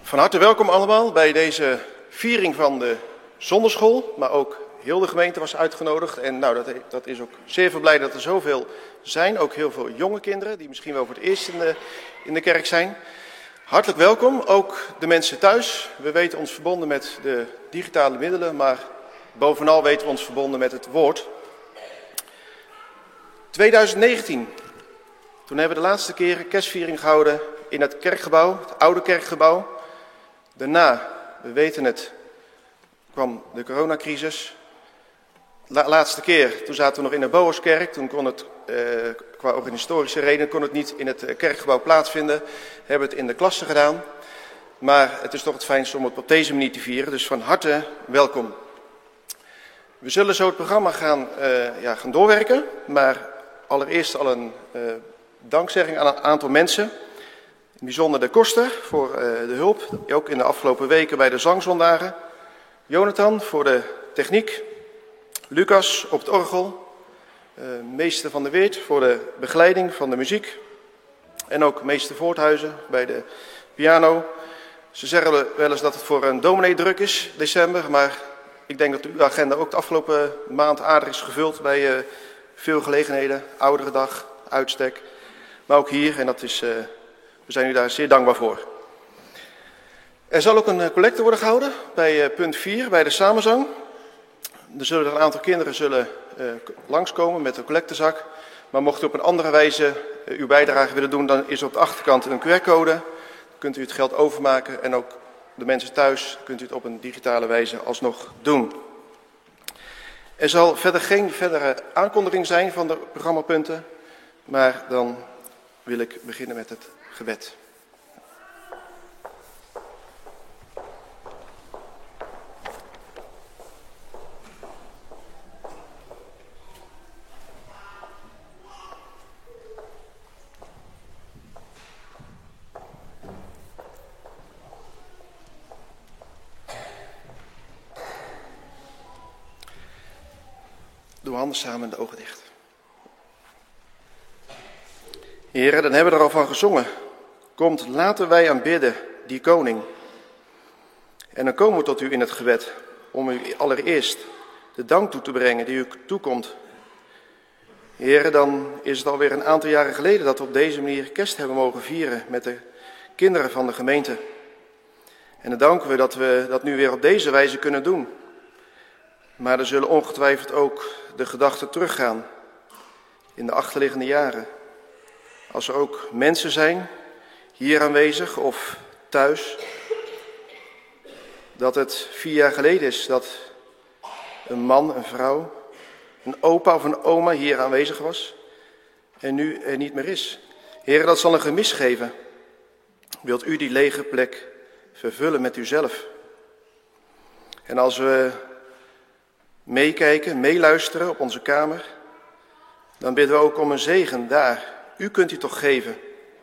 Van harte welkom allemaal bij deze viering van de zonderschool, maar ook heel de gemeente was uitgenodigd. En nou, dat is ook zeer verblijd dat er zoveel zijn, ook heel veel jonge kinderen die misschien wel voor het eerst in de kerk zijn. Hartelijk welkom, ook de mensen thuis. We weten ons verbonden met de digitale middelen, maar bovenal weten we ons verbonden met het woord. 2019, toen hebben we de laatste keer een kerstviering gehouden in het kerkgebouw, het oude kerkgebouw. Daarna, we weten het, kwam de coronacrisis. Laatste keer, toen zaten we nog in de Boaskerk. Toen kon het, qua organisatorische redenen, kon het niet in het kerkgebouw plaatsvinden. Hebben het in de klasse gedaan. Maar het is toch het fijnste om het op deze manier te vieren. Dus van harte welkom. We zullen zo het programma gaan doorwerken. Maar allereerst al een dankzegging aan een aantal mensen. In bijzonder de koster voor de hulp, ook in de afgelopen weken bij de zangzondagen. Jonathan voor de techniek. Lucas op het orgel. Meester van der Weert voor de begeleiding van de muziek. En ook meester Voorthuizen bij de piano. Ze zeggen wel eens dat het voor een dominee druk is, december. Maar ik denk dat uw agenda ook de afgelopen maand aardig is gevuld bij veel gelegenheden. Ouderendag, uitstek. Maar ook hier, en dat is... we zijn u daar zeer dankbaar voor. Er zal ook een collecte worden gehouden bij punt 4, bij de samenzang. Er zullen een aantal kinderen langskomen met een collectezak. Maar mocht u op een andere wijze uw bijdrage willen doen, dan is er op de achterkant een QR-code. Dan kunt u het geld overmaken en ook de mensen thuis kunt u het op een digitale wijze alsnog doen. Er zal verder geen verdere aankondiging zijn van de programmapunten, maar dan wil ik beginnen met het gebed. Doe handen samen en de ogen dicht. Heren, dan hebben we er al van gezongen. Komt, laten wij aanbidden, die koning. En dan komen we tot u in het gebed, om u allereerst de dank toe te brengen die u toekomt. Heren, dan is het alweer een aantal jaren geleden dat we op deze manier kerst hebben mogen vieren met de kinderen van de gemeente. En dan danken we dat nu weer op deze wijze kunnen doen. Maar er zullen ongetwijfeld ook de gedachten teruggaan in de achterliggende jaren. Als er ook mensen zijn, hier aanwezig of thuis, dat het 4 jaar geleden is dat een man, een vrouw, een opa of een oma hier aanwezig was en nu er niet meer is. Heren, dat zal een gemis geven. Wilt u die lege plek vervullen met uzelf? En als we meekijken, meeluisteren op onze kamer, dan bidden we ook om een zegen daar. U kunt die toch geven.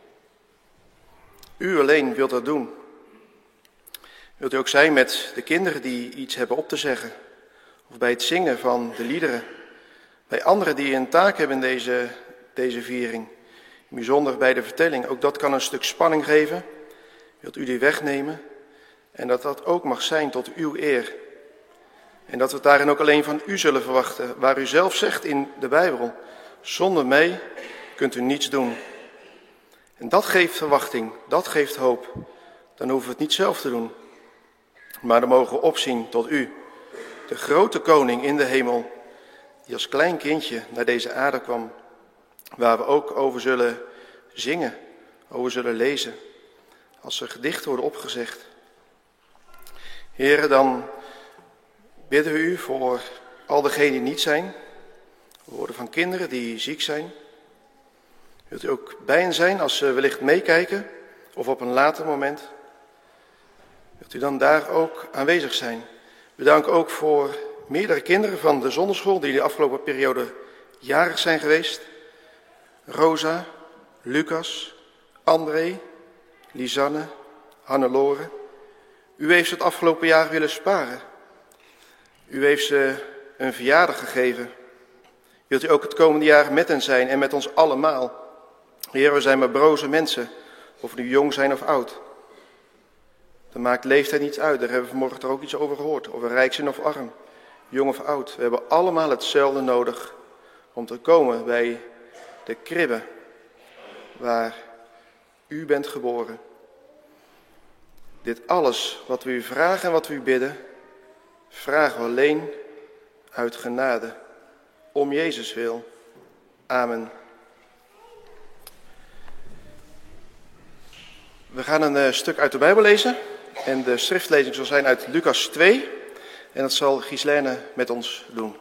U alleen wilt dat doen. Wilt u ook zijn met de kinderen die iets hebben op te zeggen, of bij het zingen van de liederen, bij anderen die een taak hebben in deze viering, bijzonder bij de vertelling. Ook dat kan een stuk spanning geven. Wilt u die wegnemen en dat dat ook mag zijn tot uw eer. En dat we het daarin ook alleen van u zullen verwachten, waar u zelf zegt in de Bijbel, zonder mij kunt u niets doen. En dat geeft verwachting, dat geeft hoop. Dan hoeven we het niet zelf te doen. Maar dan mogen we opzien tot u, de grote koning in de hemel, die als klein kindje naar deze aarde kwam, waar we ook over zullen zingen, over zullen lezen, als er gedichten worden opgezegd. Heren, dan bidden we u voor al degenen die niet zijn, woorden van kinderen die ziek zijn. Wilt u ook bij hen zijn als ze wellicht meekijken of op een later moment? Wilt u dan daar ook aanwezig zijn? We danken ook voor meerdere kinderen van de zonderschool die de afgelopen periode jarig zijn geweest. Rosa, Lucas, André, Lisanne, Hannelore. U heeft ze het afgelopen jaar willen sparen. U heeft ze een verjaardag gegeven. Wilt u ook het komende jaar met hen zijn en met ons allemaal? Heer, we zijn maar broze mensen, of we nu jong zijn of oud. Dan maakt leeftijd niet uit. Daar hebben we vanmorgen er ook iets over gehoord. Of we rijk zijn of arm, jong of oud. We hebben allemaal hetzelfde nodig om te komen bij de kribbe waar u bent geboren. Dit alles wat we u vragen en wat we u bidden, vragen we alleen uit genade. Om Jezus wil. Amen. We gaan een stuk uit de Bijbel lezen. En de schriftlezing zal zijn uit Lucas 2. En dat zal Gislaine met ons doen.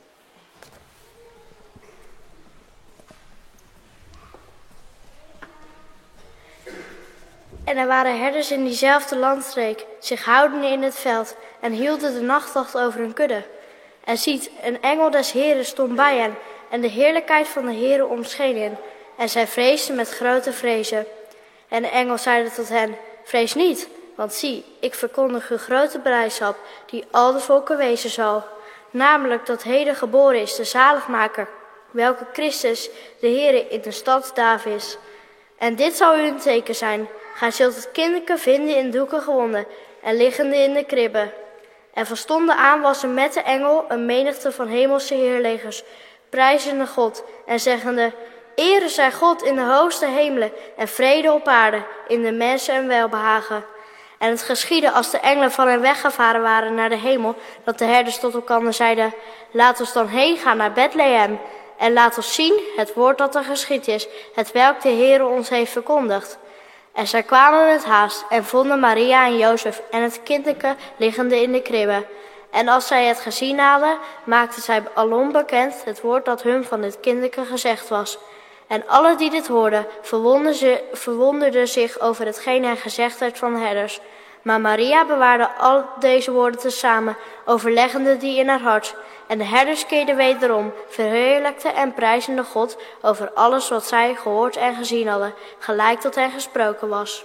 En er waren herders in diezelfde landstreek, zich houdende in het veld, en hielden de nachtwacht over hun kudde. En ziet, een engel des Heren stond bij hen, en de heerlijkheid van de Heren omscheen hen. En zij vreesden met grote vrezen. En de engel zeide tot hen, vrees niet, want zie, ik verkondig u grote blijdschap, die al de volken wezen zal. Namelijk dat heden geboren is de zaligmaker, welke Christus, de Heere, in de stad Davids. En dit zal u een teken zijn. Gij zult het kinderke vinden in doeken gewonden en liggende in de kribbe. En van stonden aan was er met de engel een menigte van hemelse heerlegers, prijzende God en zeggende, Ere zij God in de hoogste hemelen en vrede op aarde, in de mensen en welbehagen. En het geschiedde als de engelen van hen weggevaren waren naar de hemel, dat de herders tot elkander zeiden, laat ons dan heen gaan naar Bethlehem en laat ons zien het woord dat er geschied is, het welk de Heere ons heeft verkondigd. En zij kwamen met haast en vonden Maria en Jozef en het kinderke liggende in de kribbe. En als zij het gezien hadden, maakten zij alom bekend het woord dat hun van dit kinderke gezegd was. En alle die dit hoorden, verwonderden zich over hetgeen hen gezegd werd van de herders. Maar Maria bewaarde al deze woorden tezamen, overleggende die in haar hart. En de herders keerden wederom, verheerlijkten en prijzende God over alles wat zij gehoord en gezien hadden, gelijk tot hen gesproken was.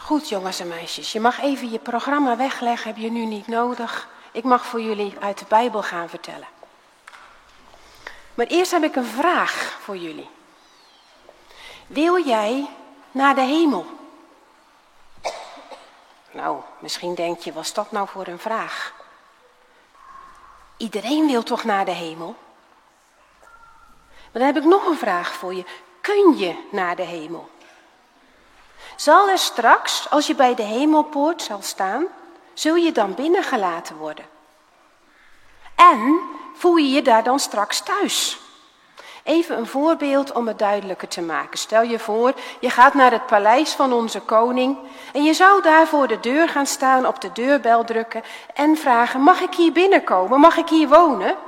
Goed, jongens en meisjes, je mag even je programma wegleggen, heb je nu niet nodig. Ik mag voor jullie uit de Bijbel gaan vertellen. Maar eerst heb ik een vraag voor jullie. Wil jij naar de hemel? Nou, misschien denk je, wat is dat nou voor een vraag? Iedereen wil toch naar de hemel? Maar dan heb ik nog een vraag voor je. Kun je naar de hemel? Zal er straks, als je bij de hemelpoort zal staan, zul je dan binnengelaten worden? En voel je je daar dan straks thuis? Even een voorbeeld om het duidelijker te maken. Stel je voor, je gaat naar het paleis van onze koning en je zou daar voor de deur gaan staan, op de deurbel drukken en vragen, mag ik hier binnenkomen? Mag ik hier wonen?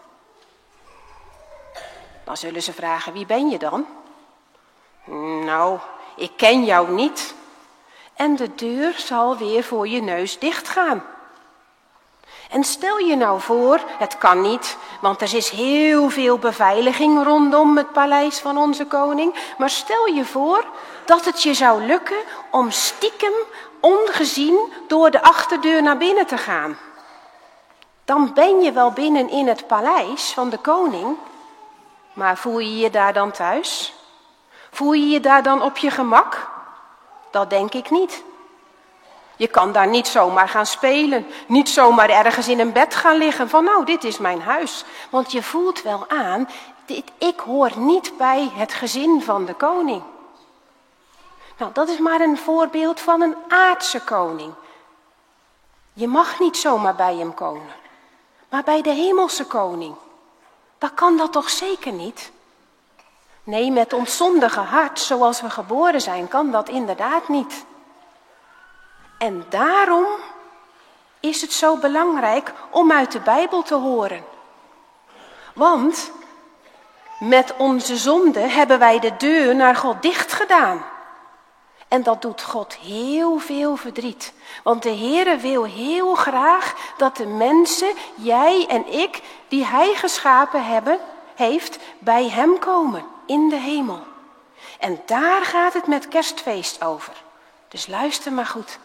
Dan zullen ze vragen, wie ben je dan? Nou, ik ken jou niet. En de deur zal weer voor je neus dichtgaan. En stel je nou voor, het kan niet, want er is heel veel beveiliging rondom het paleis van onze koning. Maar stel je voor dat het je zou lukken om stiekem, ongezien, door de achterdeur naar binnen te gaan. Dan ben je wel binnen in het paleis van de koning, maar voel je je daar dan thuis? Voel je je daar dan op je gemak? Dat denk ik niet. Je kan daar niet zomaar gaan spelen, niet zomaar ergens in een bed gaan liggen van nou, dit is mijn huis. Want je voelt wel aan, ik hoor niet bij het gezin van de koning. Nou, dat is maar een voorbeeld van een aardse koning. Je mag niet zomaar bij hem komen, maar bij de hemelse koning. Dan kan dat toch zeker niet? Nee, met ons zondige hart, zoals we geboren zijn, kan dat inderdaad niet. En daarom is het zo belangrijk om uit de Bijbel te horen. Want met onze zonde hebben wij de deur naar God dicht gedaan. En dat doet God heel veel verdriet. Want de Heere wil heel graag dat de mensen, jij en ik, die Hij geschapen heeft, bij Hem komen in de hemel. En daar gaat het met Kerstfeest over. Dus luister maar goed.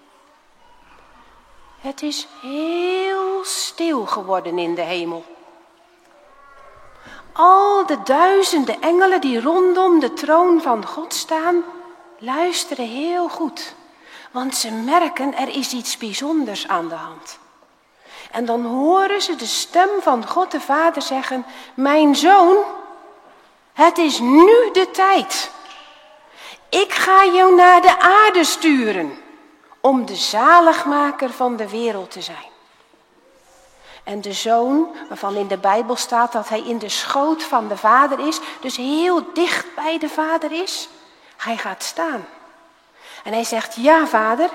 Het is heel stil geworden in de hemel. Al de duizenden engelen die rondom de troon van God staan, luisteren heel goed. Want ze merken er is iets bijzonders aan de hand. En dan horen ze de stem van God de Vader zeggen, mijn zoon, het is nu de tijd. Ik ga jou naar de aarde sturen om de zaligmaker van de wereld te zijn. En de zoon, waarvan in de Bijbel staat dat hij in de schoot van de Vader is, dus heel dicht bij de Vader is, hij gaat staan. En hij zegt, ja Vader,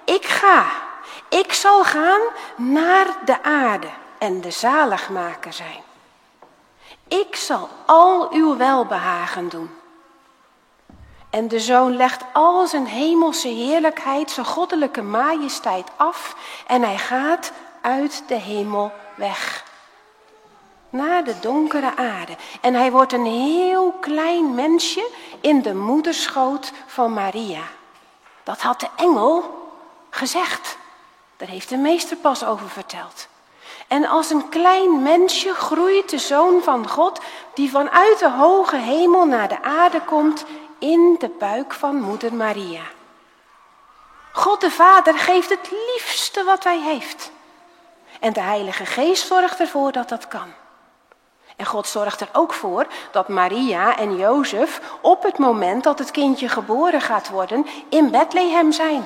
ik zal gaan naar de aarde en de zaligmaker zijn. Ik zal al uw welbehagen doen. En de zoon legt al zijn hemelse heerlijkheid, zijn goddelijke majesteit af en hij gaat uit de hemel weg. Naar de donkere aarde. En hij wordt een heel klein mensje in de moederschoot van Maria. Dat had de engel gezegd. Daar heeft de meester pas over verteld. En als een klein mensje groeit de Zoon van God, die vanuit de hoge hemel naar de aarde komt, in de buik van moeder Maria. God de Vader geeft het liefste wat hij heeft. En de Heilige Geest zorgt ervoor dat dat kan. En God zorgt er ook voor dat Maria en Jozef op het moment dat het kindje geboren gaat worden in Bethlehem zijn.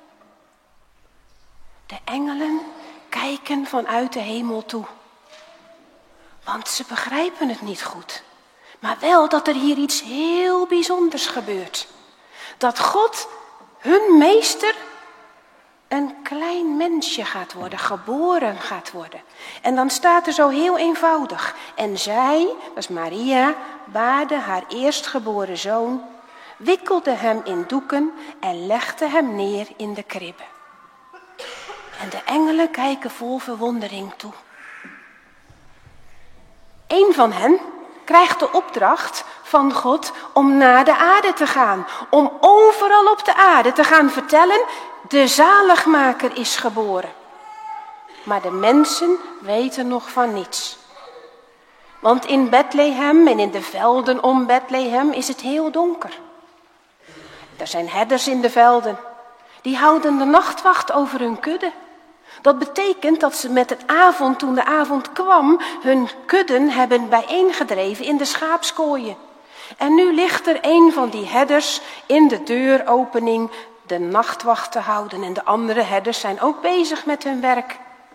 De engelen kijken vanuit de hemel toe. Want ze begrijpen het niet goed. Maar wel dat er hier iets heel bijzonders gebeurt. Dat God, hun meester, een klein mensje gaat worden, geboren gaat worden. En dan staat er zo heel eenvoudig. En zij, dat is Maria, baarde haar eerstgeboren zoon, wikkelde hem in doeken en legde hem neer in de kribbe. En de engelen kijken vol verwondering toe. Eén van hen krijgt de opdracht van God om naar de aarde te gaan. Om overal op de aarde te gaan vertellen, de zaligmaker is geboren. Maar de mensen weten nog van niets. Want in Bethlehem en in de velden om Bethlehem is het heel donker. Er zijn herders in de velden. Die houden de nachtwacht over hun kudde. Dat betekent dat ze met het avond, toen de avond kwam, hun kudden hebben bijeengedreven in de schaapskooien. En nu ligt er een van die herders in de deuropening de nachtwacht te houden. En de andere herders zijn ook bezig met hun werk.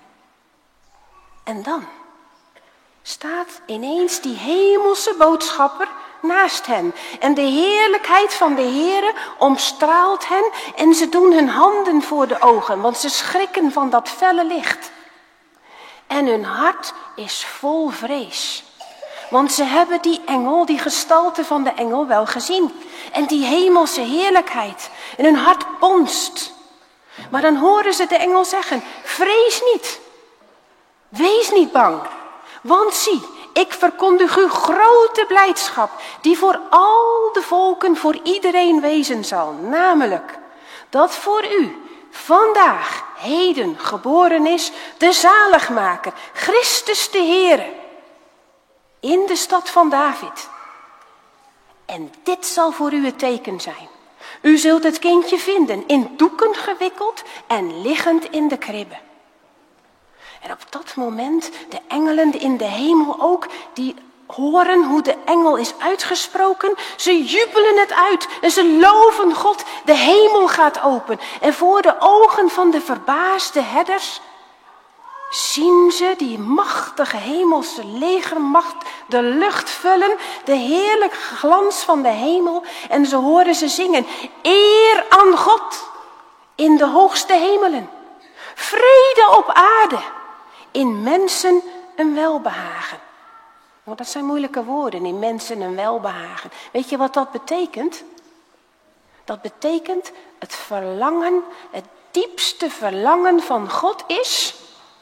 En dan staat ineens die hemelse boodschapper naast hen. En de heerlijkheid van de Heere omstraalt hen en ze doen hun handen voor de ogen, want ze schrikken van dat felle licht. En hun hart is vol vrees. Want ze hebben die engel, die gestalte van de engel wel gezien. En die hemelse heerlijkheid. En hun hart bonst. Maar dan horen ze de engel zeggen, vrees niet. Wees niet bang. Want zie, ik verkondig u grote blijdschap, die voor al de volken, voor iedereen wezen zal. Namelijk, dat voor u vandaag, heden, geboren is de zaligmaker, Christus de Heere, in de stad van David. En dit zal voor u het teken zijn. U zult het kindje vinden, in doeken gewikkeld en liggend in de kribbe. En op dat moment, de engelen in de hemel ook, die horen hoe de engel is uitgesproken. Ze jubelen het uit en ze loven God. De hemel gaat open. En voor de ogen van de verbaasde herders zien ze die machtige hemelse legermacht de lucht vullen. De heerlijke glans van de hemel. En ze horen ze zingen, eer aan God in de hoogste hemelen. Vrede op aarde. In mensen een welbehagen. Nou, dat zijn moeilijke woorden, in mensen een welbehagen. Weet je wat dat betekent? Dat betekent het verlangen, het diepste verlangen van God is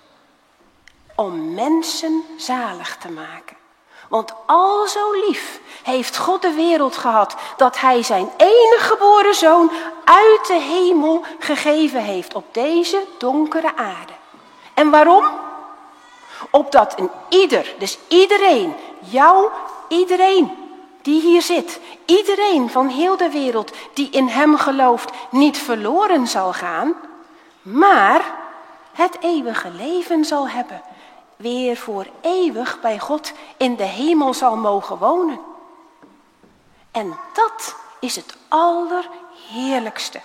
om mensen zalig te maken. Want al zo lief heeft God de wereld gehad dat hij zijn enige geboren zoon uit de hemel gegeven heeft op deze donkere aarde. En waarom? Opdat een ieder, dus iedereen, iedereen die hier zit, iedereen van heel de wereld die in hem gelooft, niet verloren zal gaan, maar het eeuwige leven zal hebben. Weer voor eeuwig bij God in de hemel zal mogen wonen. En dat is het allerheerlijkste.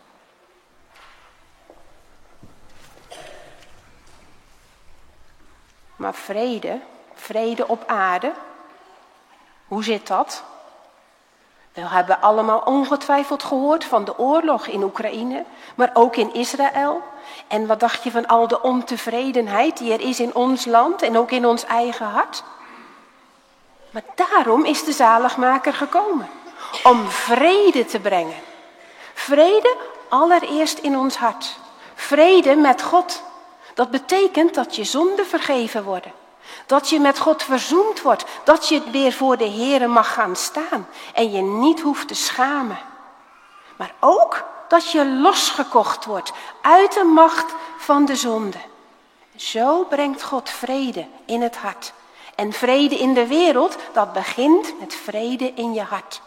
Maar vrede op aarde, hoe zit dat? We hebben allemaal ongetwijfeld gehoord van de oorlog in Oekraïne, maar ook in Israël. En wat dacht je van al de ontevredenheid die er is in ons land en ook in ons eigen hart? Maar daarom is de zaligmaker gekomen, om vrede te brengen. Vrede allereerst in ons hart. Vrede met God. Dat betekent dat je zonden vergeven worden. Dat je met God verzoend wordt. Dat je weer voor de Heere mag gaan staan. En je niet hoeft te schamen. Maar ook dat je losgekocht wordt uit de macht van de zonde. Zo brengt God vrede in het hart. En vrede in de wereld, dat begint met vrede in je hart.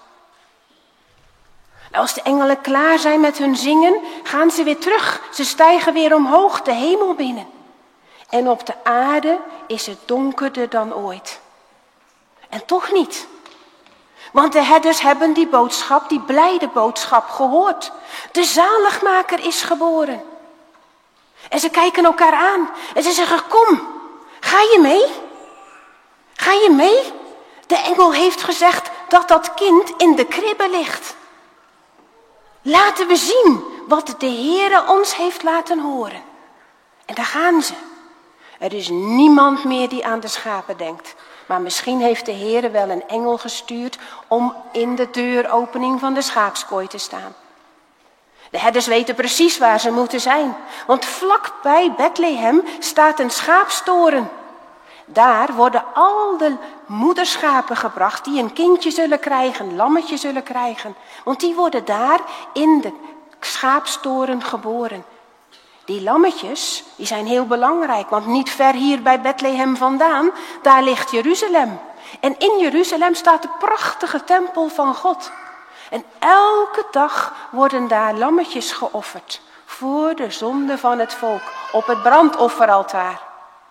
Als de engelen klaar zijn met hun zingen, gaan ze weer terug. Ze stijgen weer omhoog de hemel binnen. En op de aarde is het donkerder dan ooit. En toch niet. Want de herders hebben die boodschap, die blijde boodschap gehoord. De zaligmaker is geboren. En ze kijken elkaar aan. En ze zeggen, kom, ga je mee? Ga je mee? De engel heeft gezegd dat dat kind in de kribbe ligt. Laten we zien wat de Heere ons heeft laten horen. En daar gaan ze. Er is niemand meer die aan de schapen denkt. Maar misschien heeft de Heere wel een engel gestuurd om in de deuropening van de schaapskooi te staan. De herders weten precies waar ze moeten zijn. Want vlakbij Bethlehem staat een schaapstoren. Daar worden al de moederschapen gebracht die een kindje zullen krijgen, een lammetje zullen krijgen. Want die worden daar in de schaapstoren geboren. Die lammetjes, die zijn heel belangrijk, want niet ver hier bij Bethlehem vandaan, daar ligt Jeruzalem. En in Jeruzalem staat de prachtige tempel van God. En elke dag worden daar lammetjes geofferd voor de zonde van het volk op het brandofferaltaar.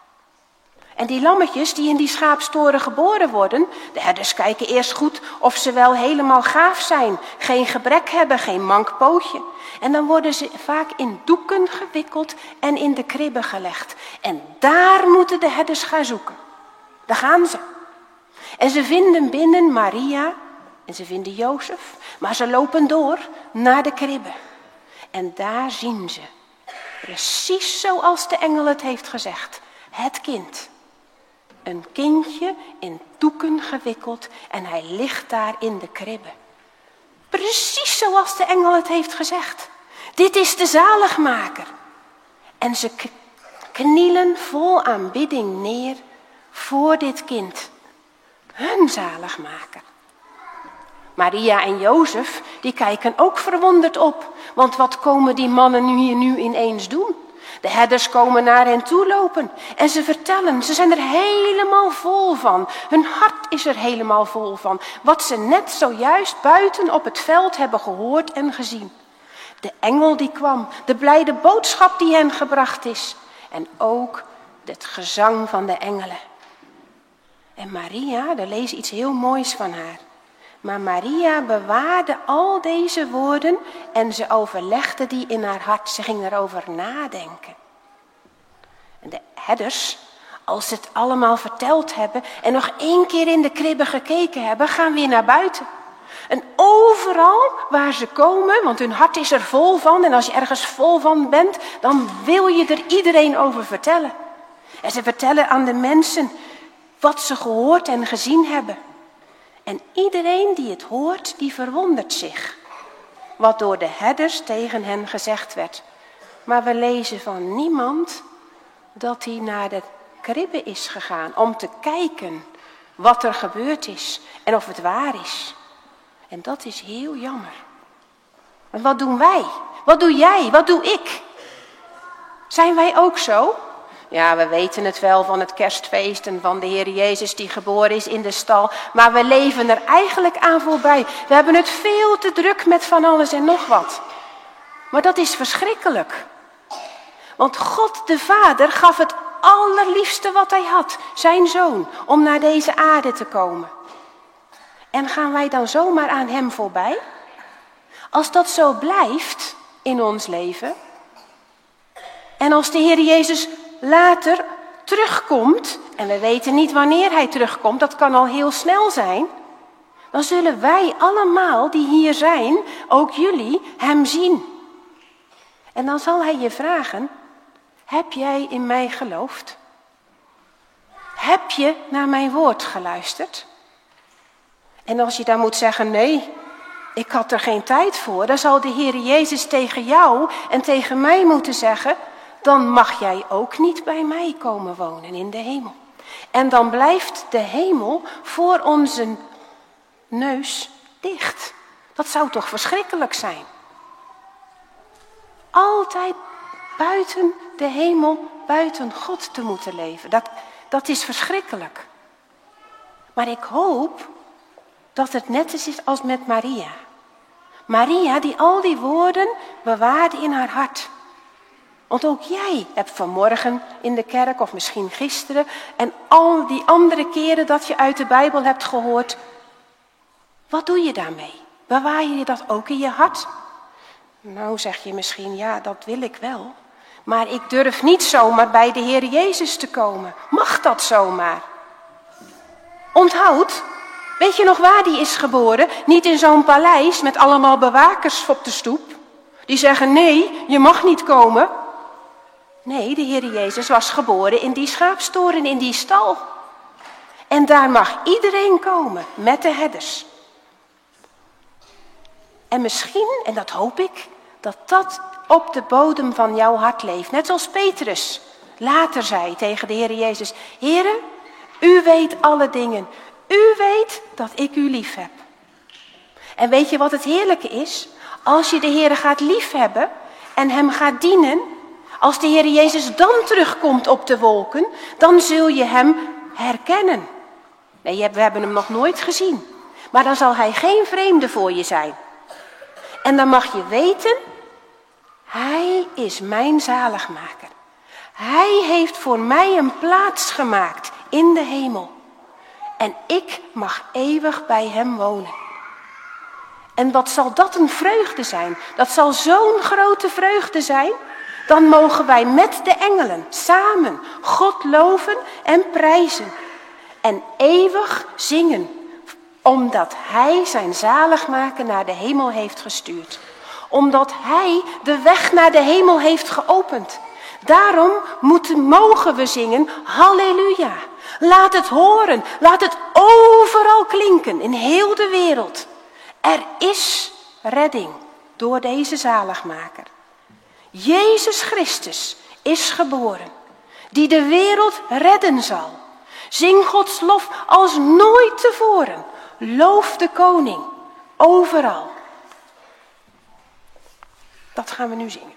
En die lammetjes die in die schaapstoren geboren worden, de herders kijken eerst goed of ze wel helemaal gaaf zijn, geen gebrek hebben, geen mank pootje. En dan worden ze vaak in doeken gewikkeld en in de kribben gelegd. En daar moeten de herders gaan zoeken. Daar gaan ze. En ze vinden binnen Maria en ze vinden Jozef, maar ze lopen door naar de kribben. En daar zien ze, precies zoals de engel het heeft gezegd, het kind. Een kindje in doeken gewikkeld en hij ligt daar in de kribbe. Precies zoals de engel het heeft gezegd. Dit is de zaligmaker. En ze knielen vol aanbidding neer voor dit kind. Hun zaligmaker. Maria en Jozef, die kijken ook verwonderd op. Want wat komen die mannen nu ineens doen? De herders komen naar hen toe lopen en ze vertellen, ze zijn er helemaal vol van. Hun hart is er helemaal vol van. Wat ze net zojuist buiten op het veld hebben gehoord en gezien. De engel die kwam, de blijde boodschap die hen gebracht is. En ook het gezang van de engelen. En Maria, daar lees iets heel moois van haar. Maar Maria bewaarde al deze woorden en ze overlegde die in haar hart. Ze ging erover nadenken. En de herders, als ze het allemaal verteld hebben en nog 1 keer in de kribbe gekeken hebben, gaan weer naar buiten. En overal waar ze komen, want hun hart is er vol van. En als je ergens vol van bent, dan wil je er iedereen over vertellen. En ze vertellen aan de mensen wat ze gehoord en gezien hebben. En iedereen die het hoort, die verwondert zich. Wat door de herders tegen hen gezegd werd. Maar we lezen van niemand dat hij naar de kribbe is gegaan om te kijken wat er gebeurd is en of het waar is. En dat is heel jammer. En wat doen wij? Wat doe jij? Wat doe ik? Zijn wij ook zo? Ja, we weten het wel van het kerstfeest en van de Heer Jezus die geboren is in de stal. Maar we leven er eigenlijk aan voorbij. We hebben het veel te druk met van alles en nog wat. Maar dat is verschrikkelijk. Want God de Vader gaf het allerliefste wat hij had. Zijn zoon, om naar deze aarde te komen. En gaan wij dan zomaar aan hem voorbij? Als dat zo blijft in ons leven. En als de Heer Jezus later terugkomt, en we weten niet wanneer hij terugkomt, dat kan al heel snel zijn, dan zullen wij allemaal die hier zijn, ook jullie, hem zien. En dan zal hij je vragen, heb jij in mij geloofd? Heb je naar mijn woord geluisterd? En als je dan moet zeggen, nee, ik had er geen tijd voor, dan zal de Heer Jezus tegen jou en tegen mij moeten zeggen, dan mag jij ook niet bij mij komen wonen in de hemel. En dan blijft de hemel voor onze neus dicht. Dat zou toch verschrikkelijk zijn? Altijd buiten de hemel, buiten God te moeten leven. Dat is verschrikkelijk. Maar ik hoop dat het net is als met Maria. Maria die al die woorden bewaarde in haar hart. Want ook jij hebt vanmorgen in de kerk, of misschien gisteren, en al die andere keren dat je uit de Bijbel hebt gehoord. Wat doe je daarmee? Bewaar je dat ook in je hart? Nou zeg je misschien, ja, dat wil ik wel. Maar ik durf niet zomaar bij de Heer Jezus te komen. Mag dat zomaar? Onthoud, weet je nog waar die is geboren? Niet in zo'n paleis met allemaal bewakers op de stoep. Die zeggen, nee, je mag niet komen. Nee, de Heer Jezus was geboren in die schaapstoren, in die stal. En daar mag iedereen komen, met de herders. En misschien, en dat hoop ik, dat dat op de bodem van jouw hart leeft. Net zoals Petrus later zei tegen de Heer Jezus, Heere, u weet alle dingen. U weet dat ik u lief heb. En weet je wat het heerlijke is? Als je de Heere gaat liefhebben en hem gaat dienen, als de Heer Jezus dan terugkomt op de wolken, dan zul je hem herkennen. Nee, we hebben hem nog nooit gezien. Maar dan zal hij geen vreemde voor je zijn. En dan mag je weten, hij is mijn zaligmaker. Hij heeft voor mij een plaats gemaakt in de hemel. En ik mag eeuwig bij hem wonen. En wat zal dat een vreugde zijn? Dat zal zo'n grote vreugde zijn. Dan mogen wij met de engelen samen God loven en prijzen. En eeuwig zingen. Omdat hij zijn zaligmaker naar de hemel heeft gestuurd. Omdat hij de weg naar de hemel heeft geopend. Daarom mogen we zingen, halleluja. Laat het horen, laat het overal klinken in heel de wereld. Er is redding door deze zaligmaker. Jezus Christus is geboren, die de wereld redden zal. Zing Gods lof als nooit tevoren. Loof de koning overal. Dat gaan we nu zingen.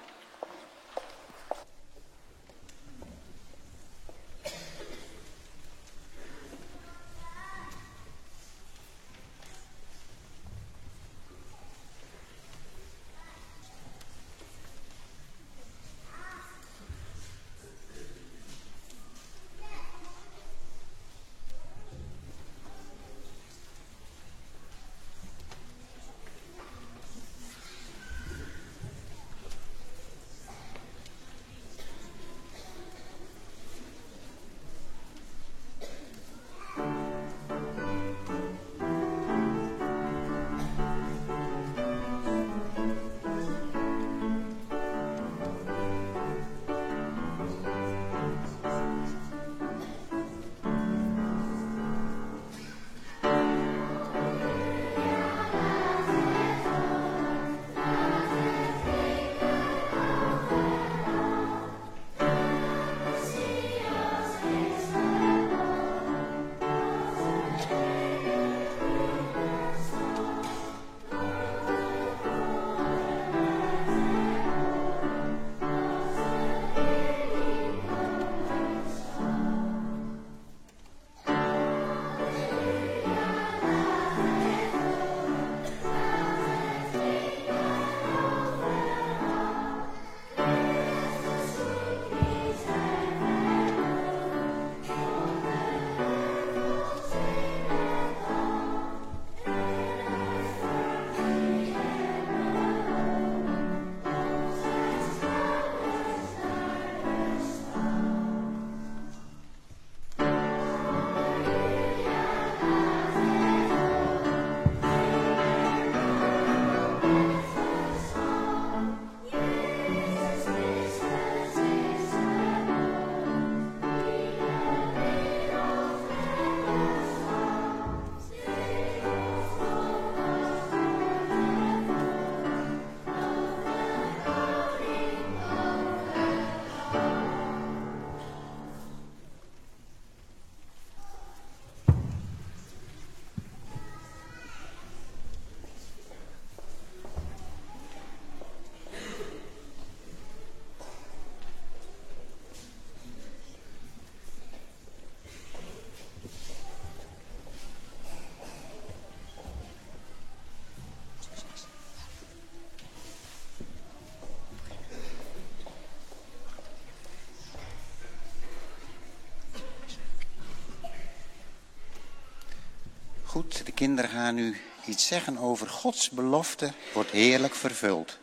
Goed, de kinderen gaan nu iets zeggen over Gods belofte wordt heerlijk vervuld.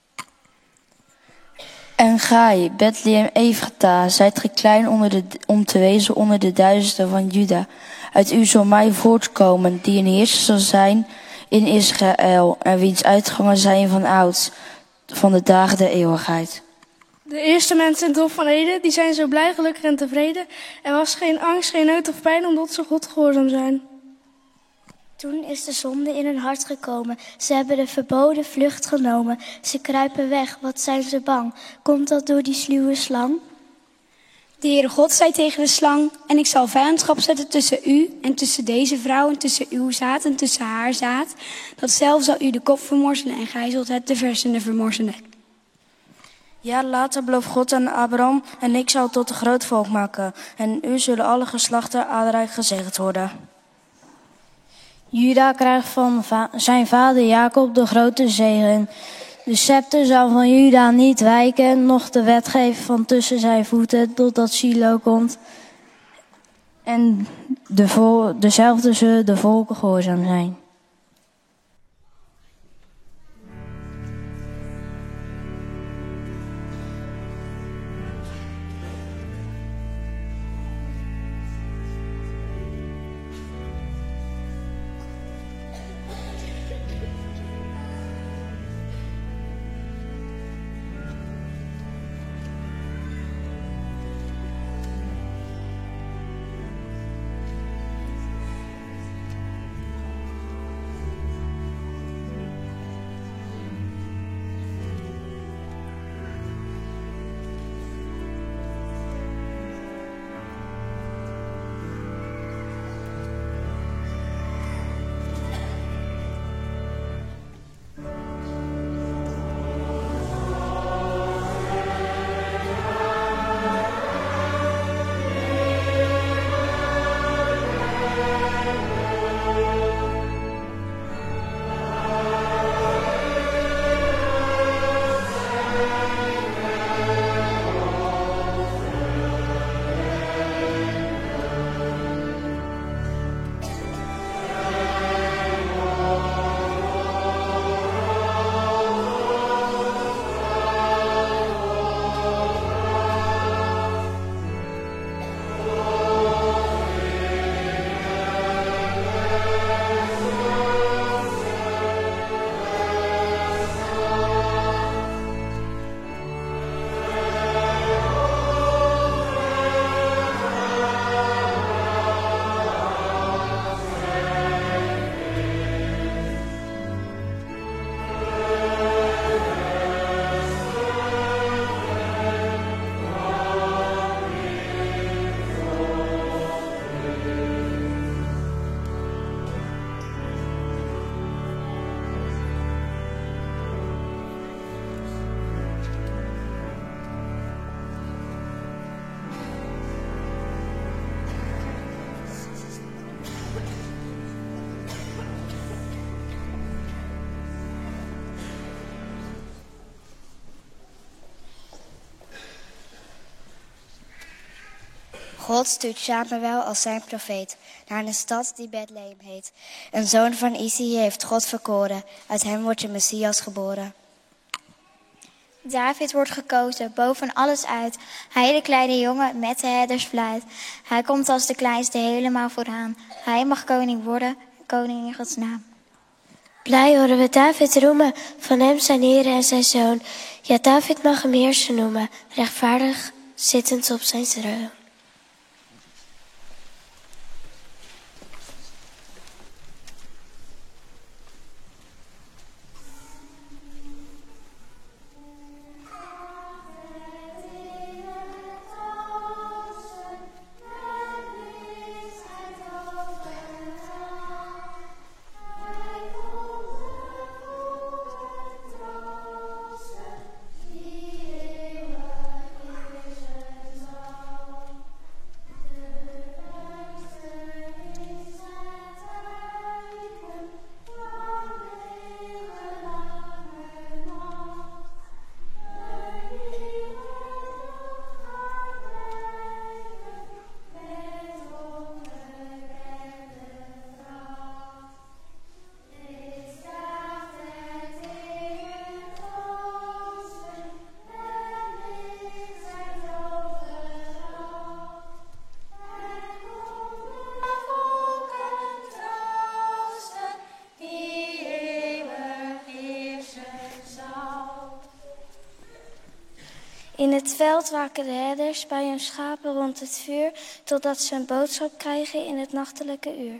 En gij, Bethlehem Ephratha, zijt ge klein om te wezen onder de duizenden van Juda. Uit u zal mij voortkomen, die een heerser zal zijn in Israël, en wiens uitgangen zijn van ouds, van de dagen der eeuwigheid. De eerste mensen in het Hof van Eden, die zijn zo blij, gelukkig en tevreden. Er was geen angst, geen nood of pijn, omdat ze God gehoorzaam zijn. Toen is de zonde in hun hart gekomen. Ze hebben de verboden vlucht genomen. Ze kruipen weg, wat zijn ze bang. Komt dat door die sluwe slang? De Heere God zei tegen de slang: en ik zal vijandschap zetten tussen u en tussen deze vrouw en tussen uw zaad en tussen haar zaad. Dat zelf zal u de kop vermorzelen en gij zult het de hersenen vermorzelen. Ja, later belooft God aan Abraham: en ik zal tot een groot volk maken. En u zullen alle geslachten aanrijk gezegend worden. Juda krijgt van zijn vader Jacob de grote zegen. De scepter zal van Juda niet wijken, noch de wetgever van tussen zijn voeten, totdat Silo komt. En dezelfde zullen de volken gehoorzaam zijn. God stuurt Samuel als zijn profeet naar een stad die Bethlehem heet. Een zoon van Isai heeft God verkoren. Uit hem wordt de Messias geboren. David wordt gekozen, boven alles uit. Hij de kleine jongen met de herdersfluit. Hij komt als de kleinste helemaal vooraan. Hij mag koning worden, koning in Gods naam. Blij horen we David roemen, van hem zijn Heer en zijn Zoon. Ja, David mag hem heerser noemen, rechtvaardig zittend op zijn troon. In het veld waken de herders bij hun schapen rond het vuur, totdat ze een boodschap krijgen in het nachtelijke uur.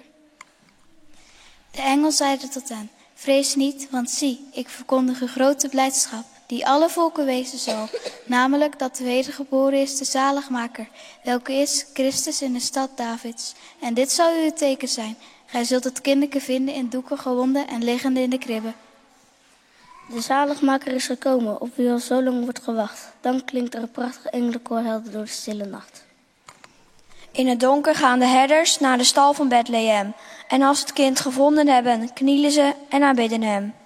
De engel zeide tot hen: vrees niet, want zie, ik verkondig u grote blijdschap, die alle volken wezen zal, namelijk dat de wedergeboren is de zaligmaker, welke is Christus in de stad Davids. En dit zal u het teken zijn. Gij zult het kinderke vinden in doeken gewonden en liggende in de kribben. De zaligmaker is gekomen, op wie al zo lang wordt gewacht. Dan klinkt er een prachtige engelenkoor helder door de stille nacht. In het donker gaan de herders naar de stal van Bethlehem. En als ze het kind gevonden hebben, knielen ze en aanbidden hem.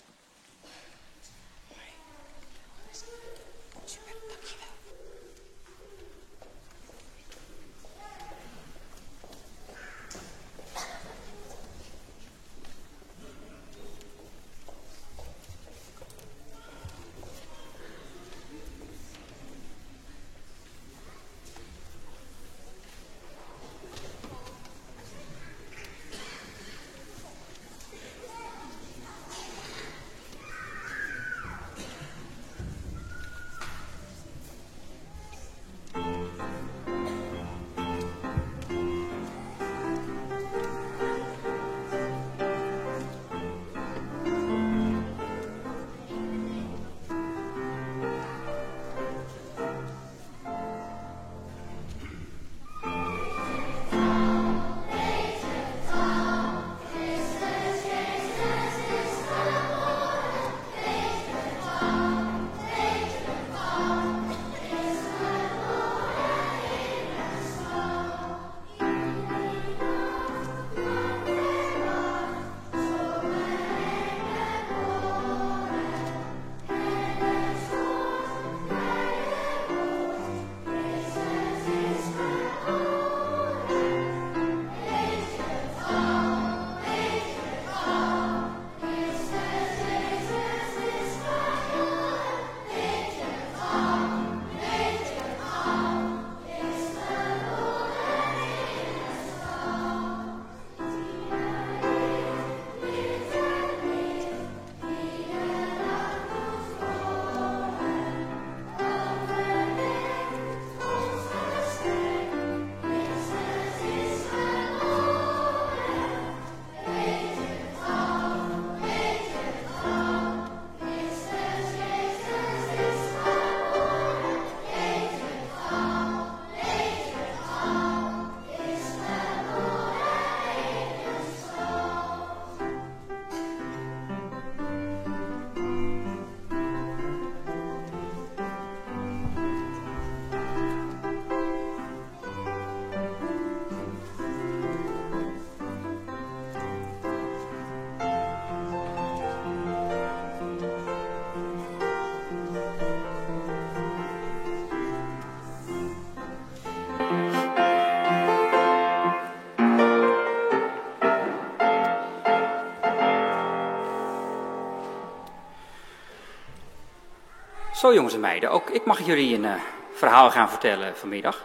Zo jongens en meiden, ook ik mag jullie een verhaal gaan vertellen vanmiddag.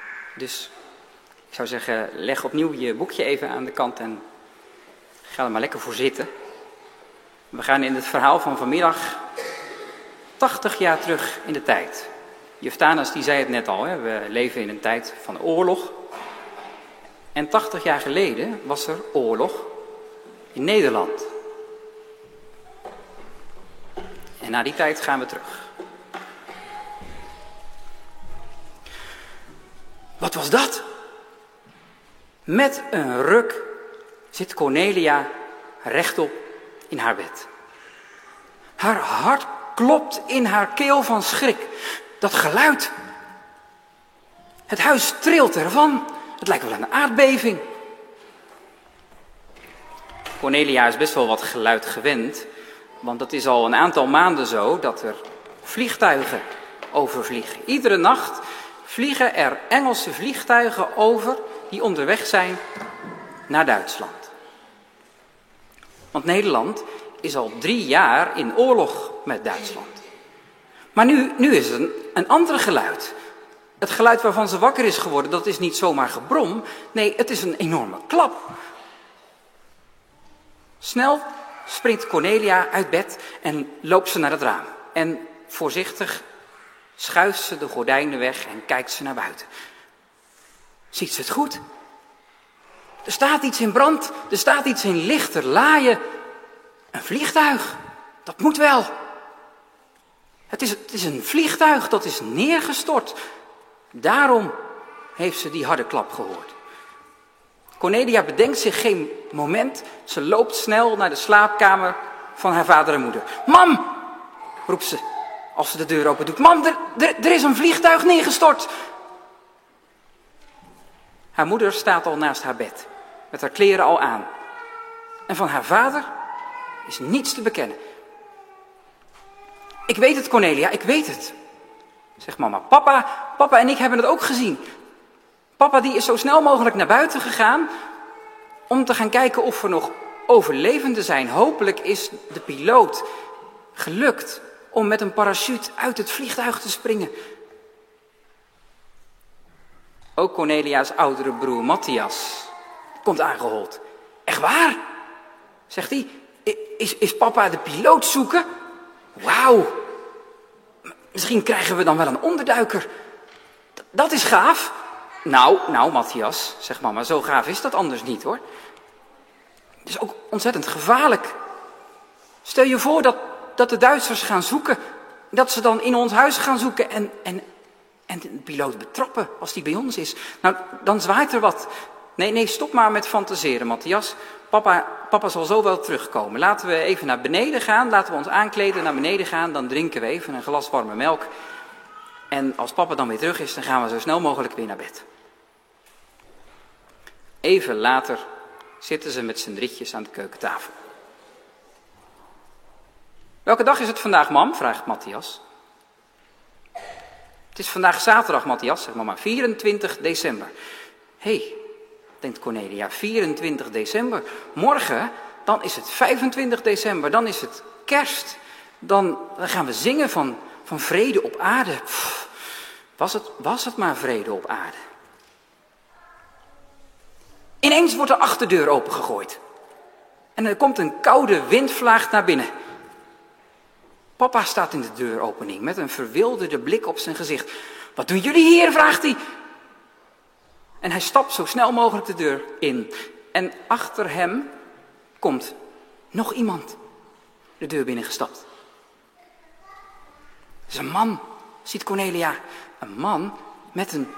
Dus ik zou zeggen, leg opnieuw je boekje even aan de kant en ga er maar lekker voor zitten. We gaan in het verhaal van vanmiddag 80 jaar terug in de tijd. Jeftanas die zei het net al, hè? We leven in een tijd van oorlog. En 80 jaar geleden was er oorlog in Nederland. En na die tijd gaan we terug. Wat was dat? Met een ruk zit Cornelia rechtop in haar bed. Haar hart klopt in haar keel van schrik. Dat geluid. Het huis trilt ervan. Het lijkt wel een aardbeving. Cornelia is best wel wat geluid gewend. Want het is al een aantal maanden zo dat er vliegtuigen overvliegen. Iedere nacht vliegen er Engelse vliegtuigen over die onderweg zijn naar Duitsland. Want Nederland is al 3 jaar in oorlog met Duitsland. Maar nu is het een ander geluid. Het geluid waarvan ze wakker is geworden, dat is niet zomaar gebrom. Nee, het is een enorme klap. Snel springt Cornelia uit bed en loopt ze naar het raam. En voorzichtig schuift ze de gordijnen weg en kijkt ze naar buiten. Ziet ze het goed? Er staat iets in brand, er staat iets in lichterlaaien. Een vliegtuig, dat moet wel. Het is een vliegtuig dat is neergestort. Daarom heeft ze die harde klap gehoord. Cornelia bedenkt zich geen moment. Ze loopt snel naar de slaapkamer van haar vader en moeder. Mam, roept ze als ze de deur open doet. Mam, er is een vliegtuig neergestort. Haar moeder staat al naast haar bed, met haar kleren al aan. En van haar vader is niets te bekennen. Ik weet het, Cornelia, ik weet het, zegt mama. Papa en ik hebben het ook gezien. Papa die is zo snel mogelijk naar buiten gegaan om te gaan kijken of er nog overlevenden zijn. Hopelijk is de piloot gelukt om met een parachute uit het vliegtuig te springen. Ook Cornelia's oudere broer Matthias komt aangehold. Echt waar? Zegt hij. Is papa de piloot zoeken? Wauw. Misschien krijgen we dan wel een onderduiker. Dat is gaaf. Nou, Matthias, zegt mama, zo gaaf is dat anders niet hoor. Het is ook ontzettend gevaarlijk. Stel je voor dat de Duitsers gaan zoeken. Dat ze dan in ons huis gaan zoeken en de piloot betrappen als die bij ons is. Nou, dan zwaait er wat. Nee, stop maar met fantaseren, Matthias. Papa zal zo wel terugkomen. Laten we even naar beneden gaan. Laten we ons aankleden, naar beneden gaan. Dan drinken we even een glas warme melk. En als papa dan weer terug is, dan gaan we zo snel mogelijk weer naar bed. Even later zitten ze met z'n drietjes aan de keukentafel. Welke dag is het vandaag, mam? Vraagt Matthias. Het is vandaag zaterdag, Matthias, zegt mama. 24 december. Hé, denkt Cornelia, 24 december. Morgen, dan is het 25 december. Dan is het kerst. Dan gaan we zingen van vrede op aarde. Was het maar vrede op aarde. Ineens wordt de achterdeur opengegooid. En er komt een koude windvlaag naar binnen. Papa staat in de deuropening met een verwilderde blik op zijn gezicht. Wat doen jullie hier? Vraagt hij. En hij stapt zo snel mogelijk de deur in. En achter hem komt nog iemand de deur binnengestapt. Het is een man, ziet Cornelia. Een man met een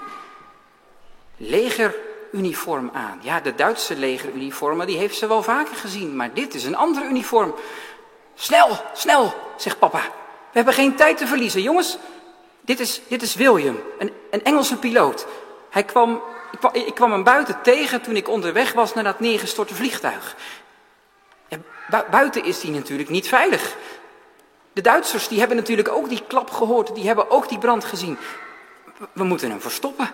legeruniform aan. Ja, de Duitse legeruniformen, die heeft ze wel vaker gezien. Maar dit is een ander uniform. Snel, zegt papa. We hebben geen tijd te verliezen, jongens. Dit is William, een Engelse piloot. Ik kwam hem buiten tegen toen ik onderweg was naar dat neergestorte vliegtuig. Ja, buiten is hij natuurlijk niet veilig. De Duitsers die hebben natuurlijk ook die klap gehoord. Die hebben ook die brand gezien. We moeten hem verstoppen.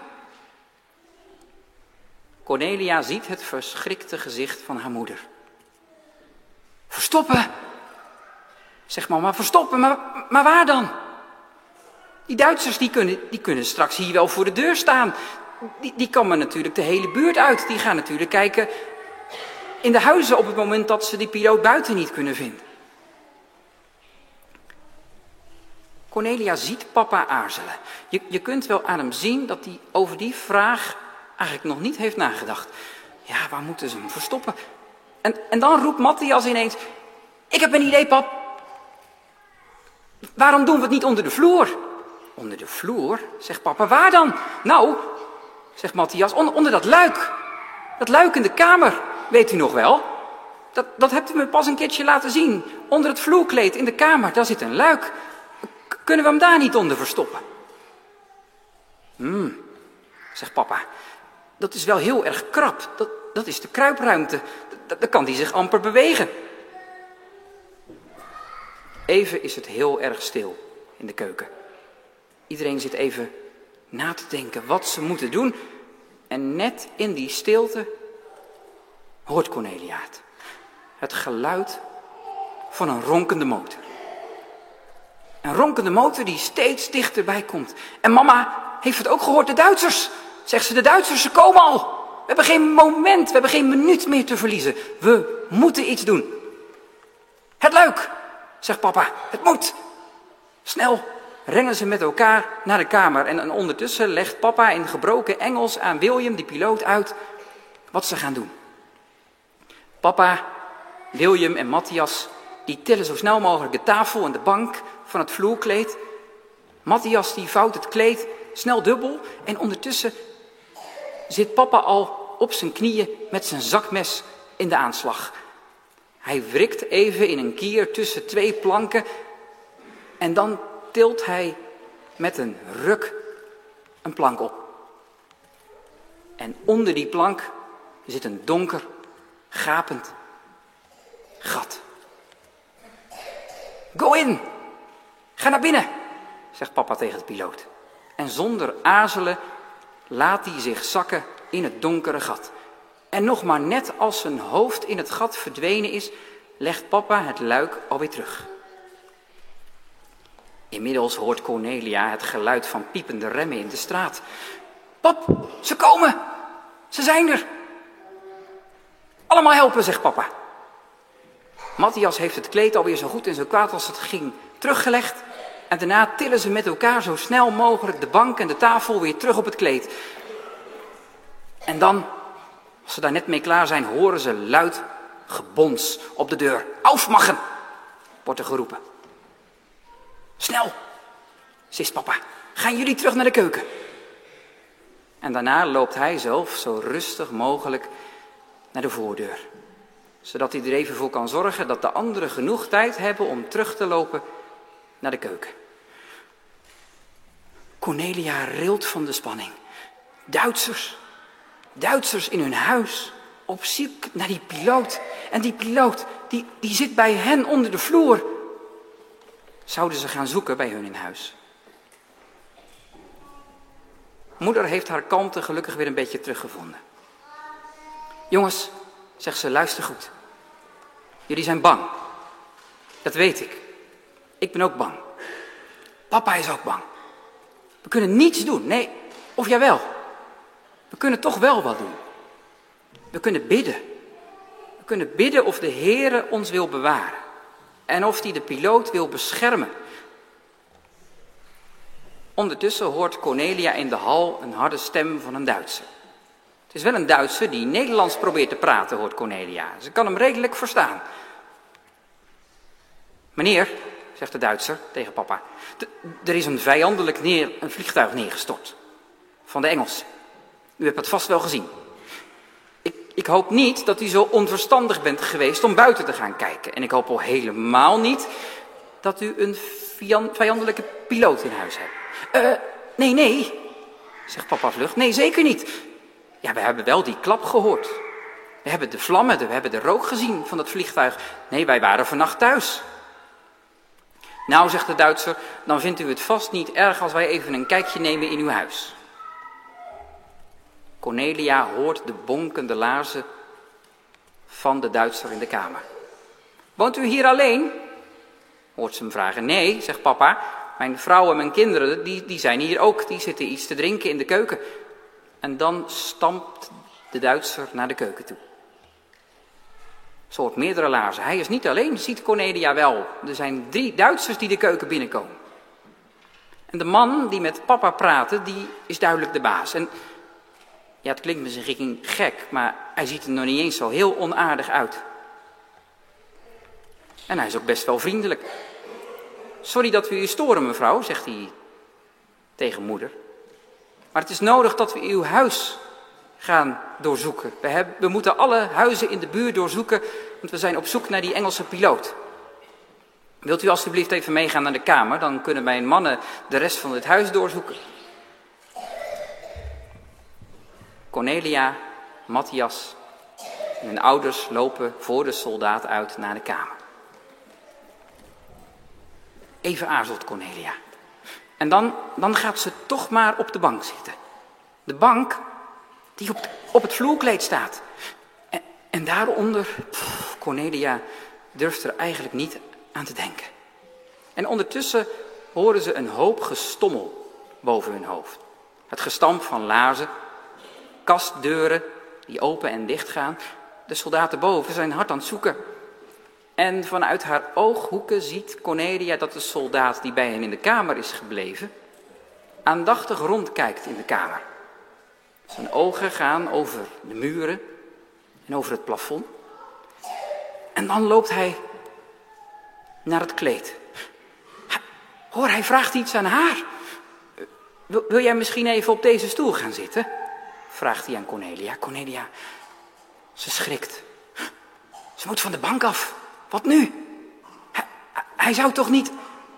Cornelia ziet het verschrikte gezicht van haar moeder. Verstoppen? Zegt mama, verstoppen, maar waar dan? Die Duitsers die kunnen straks hier wel voor de deur staan. Die komen natuurlijk de hele buurt uit. Die gaan natuurlijk kijken in de huizen op het moment dat ze die piloot buiten niet kunnen vinden. Cornelia ziet papa aarzelen. Je kunt wel aan hem zien dat hij over die vraag eigenlijk nog niet heeft nagedacht. Ja, waar moeten ze hem verstoppen? En dan roept Matthias ineens, ik heb een idee, pap. Waarom doen we het niet onder de vloer? Onder de vloer, zegt papa. Waar dan? Nou, zegt Matthias, onder dat luik. Dat luik in de kamer, weet u nog wel? Dat hebt u me pas een keertje laten zien. Onder het vloerkleed in de kamer, daar zit een luik. Kunnen we hem daar niet onder verstoppen? Zegt papa. Dat is wel heel erg krap. Dat is de kruipruimte. Daar kan hij zich amper bewegen. Even is het heel erg stil in de keuken. Iedereen zit even na te denken wat ze moeten doen. En net in die stilte hoort Cornelia het. Het geluid van een ronkende motor. Een ronkende motor die steeds dichterbij komt. En mama heeft het ook gehoord, de Duitsers. Zegt ze, de Duitsers, ze komen al. We hebben geen moment, we hebben geen minuut meer te verliezen. We moeten iets doen. Het luik, zegt papa, het moet. Snel rennen ze met elkaar naar de kamer. En ondertussen legt papa in gebroken Engels aan William, die piloot, uit wat ze gaan doen. Papa, William en Matthias, die tillen zo snel mogelijk de tafel en de bank van het vloerkleed. Matthias die vouwt het kleed snel dubbel en ondertussen zit papa al op zijn knieën met zijn zakmes in de aanslag. Hij wrikt even in een kier tussen 2 planken en dan tilt hij met een ruk een plank op. En onder die plank zit een donker, gapend gat. Go in! Ga naar binnen, zegt papa tegen de piloot. En zonder aarzelen laat hij zich zakken in het donkere gat. En nog maar net als zijn hoofd in het gat verdwenen is, legt papa het luik alweer terug. Inmiddels hoort Cornelia het geluid van piepende remmen in de straat. Pap, ze komen! Ze zijn er! Allemaal helpen, zegt papa. Matthias heeft het kleed alweer zo goed en zo kwaad als het ging teruggelegd. En daarna tillen ze met elkaar zo snel mogelijk de bank en de tafel weer terug op het kleed. En dan, als ze daar net mee klaar zijn, horen ze luid gebons op de deur. Aufmachen, wordt er geroepen. Snel, zegt papa, gaan jullie terug naar de keuken. En daarna loopt hij zelf zo rustig mogelijk naar de voordeur. Zodat hij er even voor kan zorgen dat de anderen genoeg tijd hebben om terug te lopen naar de keuken. Cornelia rilt van de spanning. Duitsers in hun huis, op zoek naar die piloot. En die piloot, die zit bij hen onder de vloer. Zouden ze gaan zoeken bij hun in huis? Moeder heeft haar kalmte gelukkig weer een beetje teruggevonden. Jongens, zegt ze, luister goed. Jullie zijn bang. Dat weet ik. Ik ben ook bang. Papa is ook bang. We kunnen niets doen. Nee, of jawel. We kunnen toch wel wat doen. We kunnen bidden. We kunnen bidden of de Heere ons wil bewaren. En of hij de piloot wil beschermen. Ondertussen hoort Cornelia in de hal een harde stem van een Duitser. Het is wel een Duitser die Nederlands probeert te praten, hoort Cornelia. Ze kan hem redelijk verstaan. Meneer, zegt de Duitser tegen papa, er is een vliegtuig neergestort. Van de Engelsen. U hebt het vast wel gezien. Ik hoop niet dat u zo onverstandig bent geweest om buiten te gaan kijken. En ik hoop al helemaal niet dat u een vijandelijke piloot in huis hebt. Nee, zegt papa vlug. Nee, zeker niet. Ja, we hebben wel die klap gehoord. We hebben de vlammen, we hebben de rook gezien van dat vliegtuig. Nee, wij waren vannacht thuis. Nou, zegt de Duitser, dan vindt u het vast niet erg als wij even een kijkje nemen in uw huis. Cornelia hoort de bonkende laarzen van de Duitser in de kamer. Woont u hier alleen? Hoort ze hem vragen. Nee, zegt papa, mijn vrouw en mijn kinderen, die zijn hier ook. Die zitten iets te drinken in de keuken. En dan stampt de Duitser naar de keuken toe. Ze hoort meerdere laarzen. Hij is niet alleen, ziet Cornelia wel. Er zijn 3 Duitsers die de keuken binnenkomen. En de man die met papa praatte, die is duidelijk de baas. En ja, het klinkt misschien gek, maar hij ziet er nog niet eens zo heel onaardig uit. En hij is ook best wel vriendelijk. Sorry dat we u storen, mevrouw, zegt hij tegen moeder. Maar het is nodig dat we uw huis gaan doorzoeken. We moeten alle huizen in de buurt doorzoeken, want we zijn op zoek naar die Engelse piloot. Wilt u alstublieft even meegaan naar de kamer, dan kunnen mijn mannen de rest van het huis doorzoeken. Cornelia, Matthias en hun ouders lopen voor de soldaat uit naar de kamer. Even aarzelt Cornelia. En dan gaat ze toch maar op de bank zitten. De bank die op het vloerkleed staat. En daaronder, Cornelia durft er eigenlijk niet aan te denken. En ondertussen horen ze een hoop gestommel boven hun hoofd. Het gestamp van laarzen, kastdeuren die open en dicht gaan. De soldaten boven zijn hard aan het zoeken. En vanuit haar ooghoeken ziet Cornelia dat de soldaat die bij hen in de kamer is gebleven, aandachtig rondkijkt in de kamer. Zijn ogen gaan over de muren en over het plafond. En dan loopt hij naar het kleed. Hoor, hij vraagt iets aan haar. Wil jij misschien even op deze stoel gaan zitten? Vraagt hij aan Cornelia. Cornelia, ze schrikt. Ze moet van de bank af. Wat nu? Hij zou toch niet...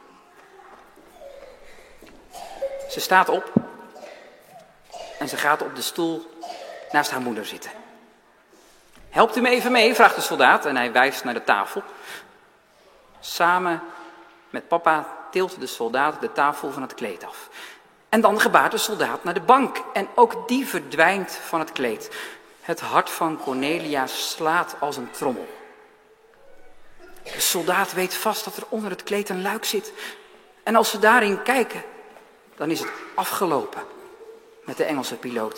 Ze staat op en ze gaat op de stoel naast haar moeder zitten. Helpt u me even mee, vraagt de soldaat en hij wijst naar de tafel. Samen met papa tilt de soldaat de tafel van het kleed af. En dan gebaart de soldaat naar de bank en ook die verdwijnt van het kleed. Het hart van Cornelia slaat als een trommel. De soldaat weet vast dat er onder het kleed een luik zit. En als ze daarin kijken, dan is het afgelopen met de Engelse piloot.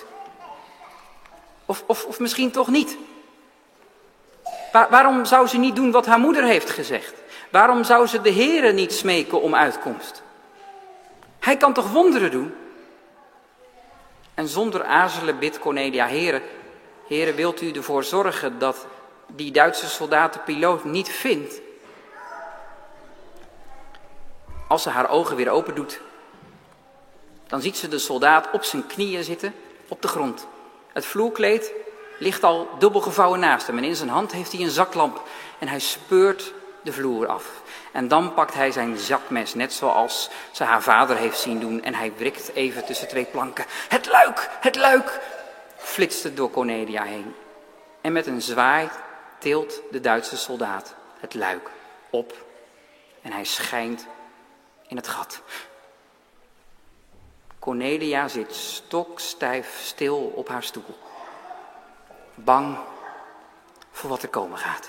Of misschien toch niet. Waarom zou ze niet doen wat haar moeder heeft gezegd? Waarom zou ze de Heere niet smeken om uitkomst? Hij kan toch wonderen doen? En zonder aarzelen bidt Cornelia, Heere, wilt u ervoor zorgen dat die Duitse soldaat de piloot niet vindt? Als ze haar ogen weer open doet, dan ziet ze de soldaat op zijn knieën zitten op de grond. Het vloerkleed ligt al dubbel gevouwen naast hem en in zijn hand heeft hij een zaklamp en hij speurt de vloer af. En dan pakt hij zijn zakmes, net zoals ze haar vader heeft zien doen, en hij wrikt even tussen twee planken. Het luik, flitst het door Cornelia heen. En met een zwaai tilt de Duitse soldaat het luik op en hij schijnt in het gat. Cornelia zit stokstijf stil op haar stoel, bang voor wat er komen gaat.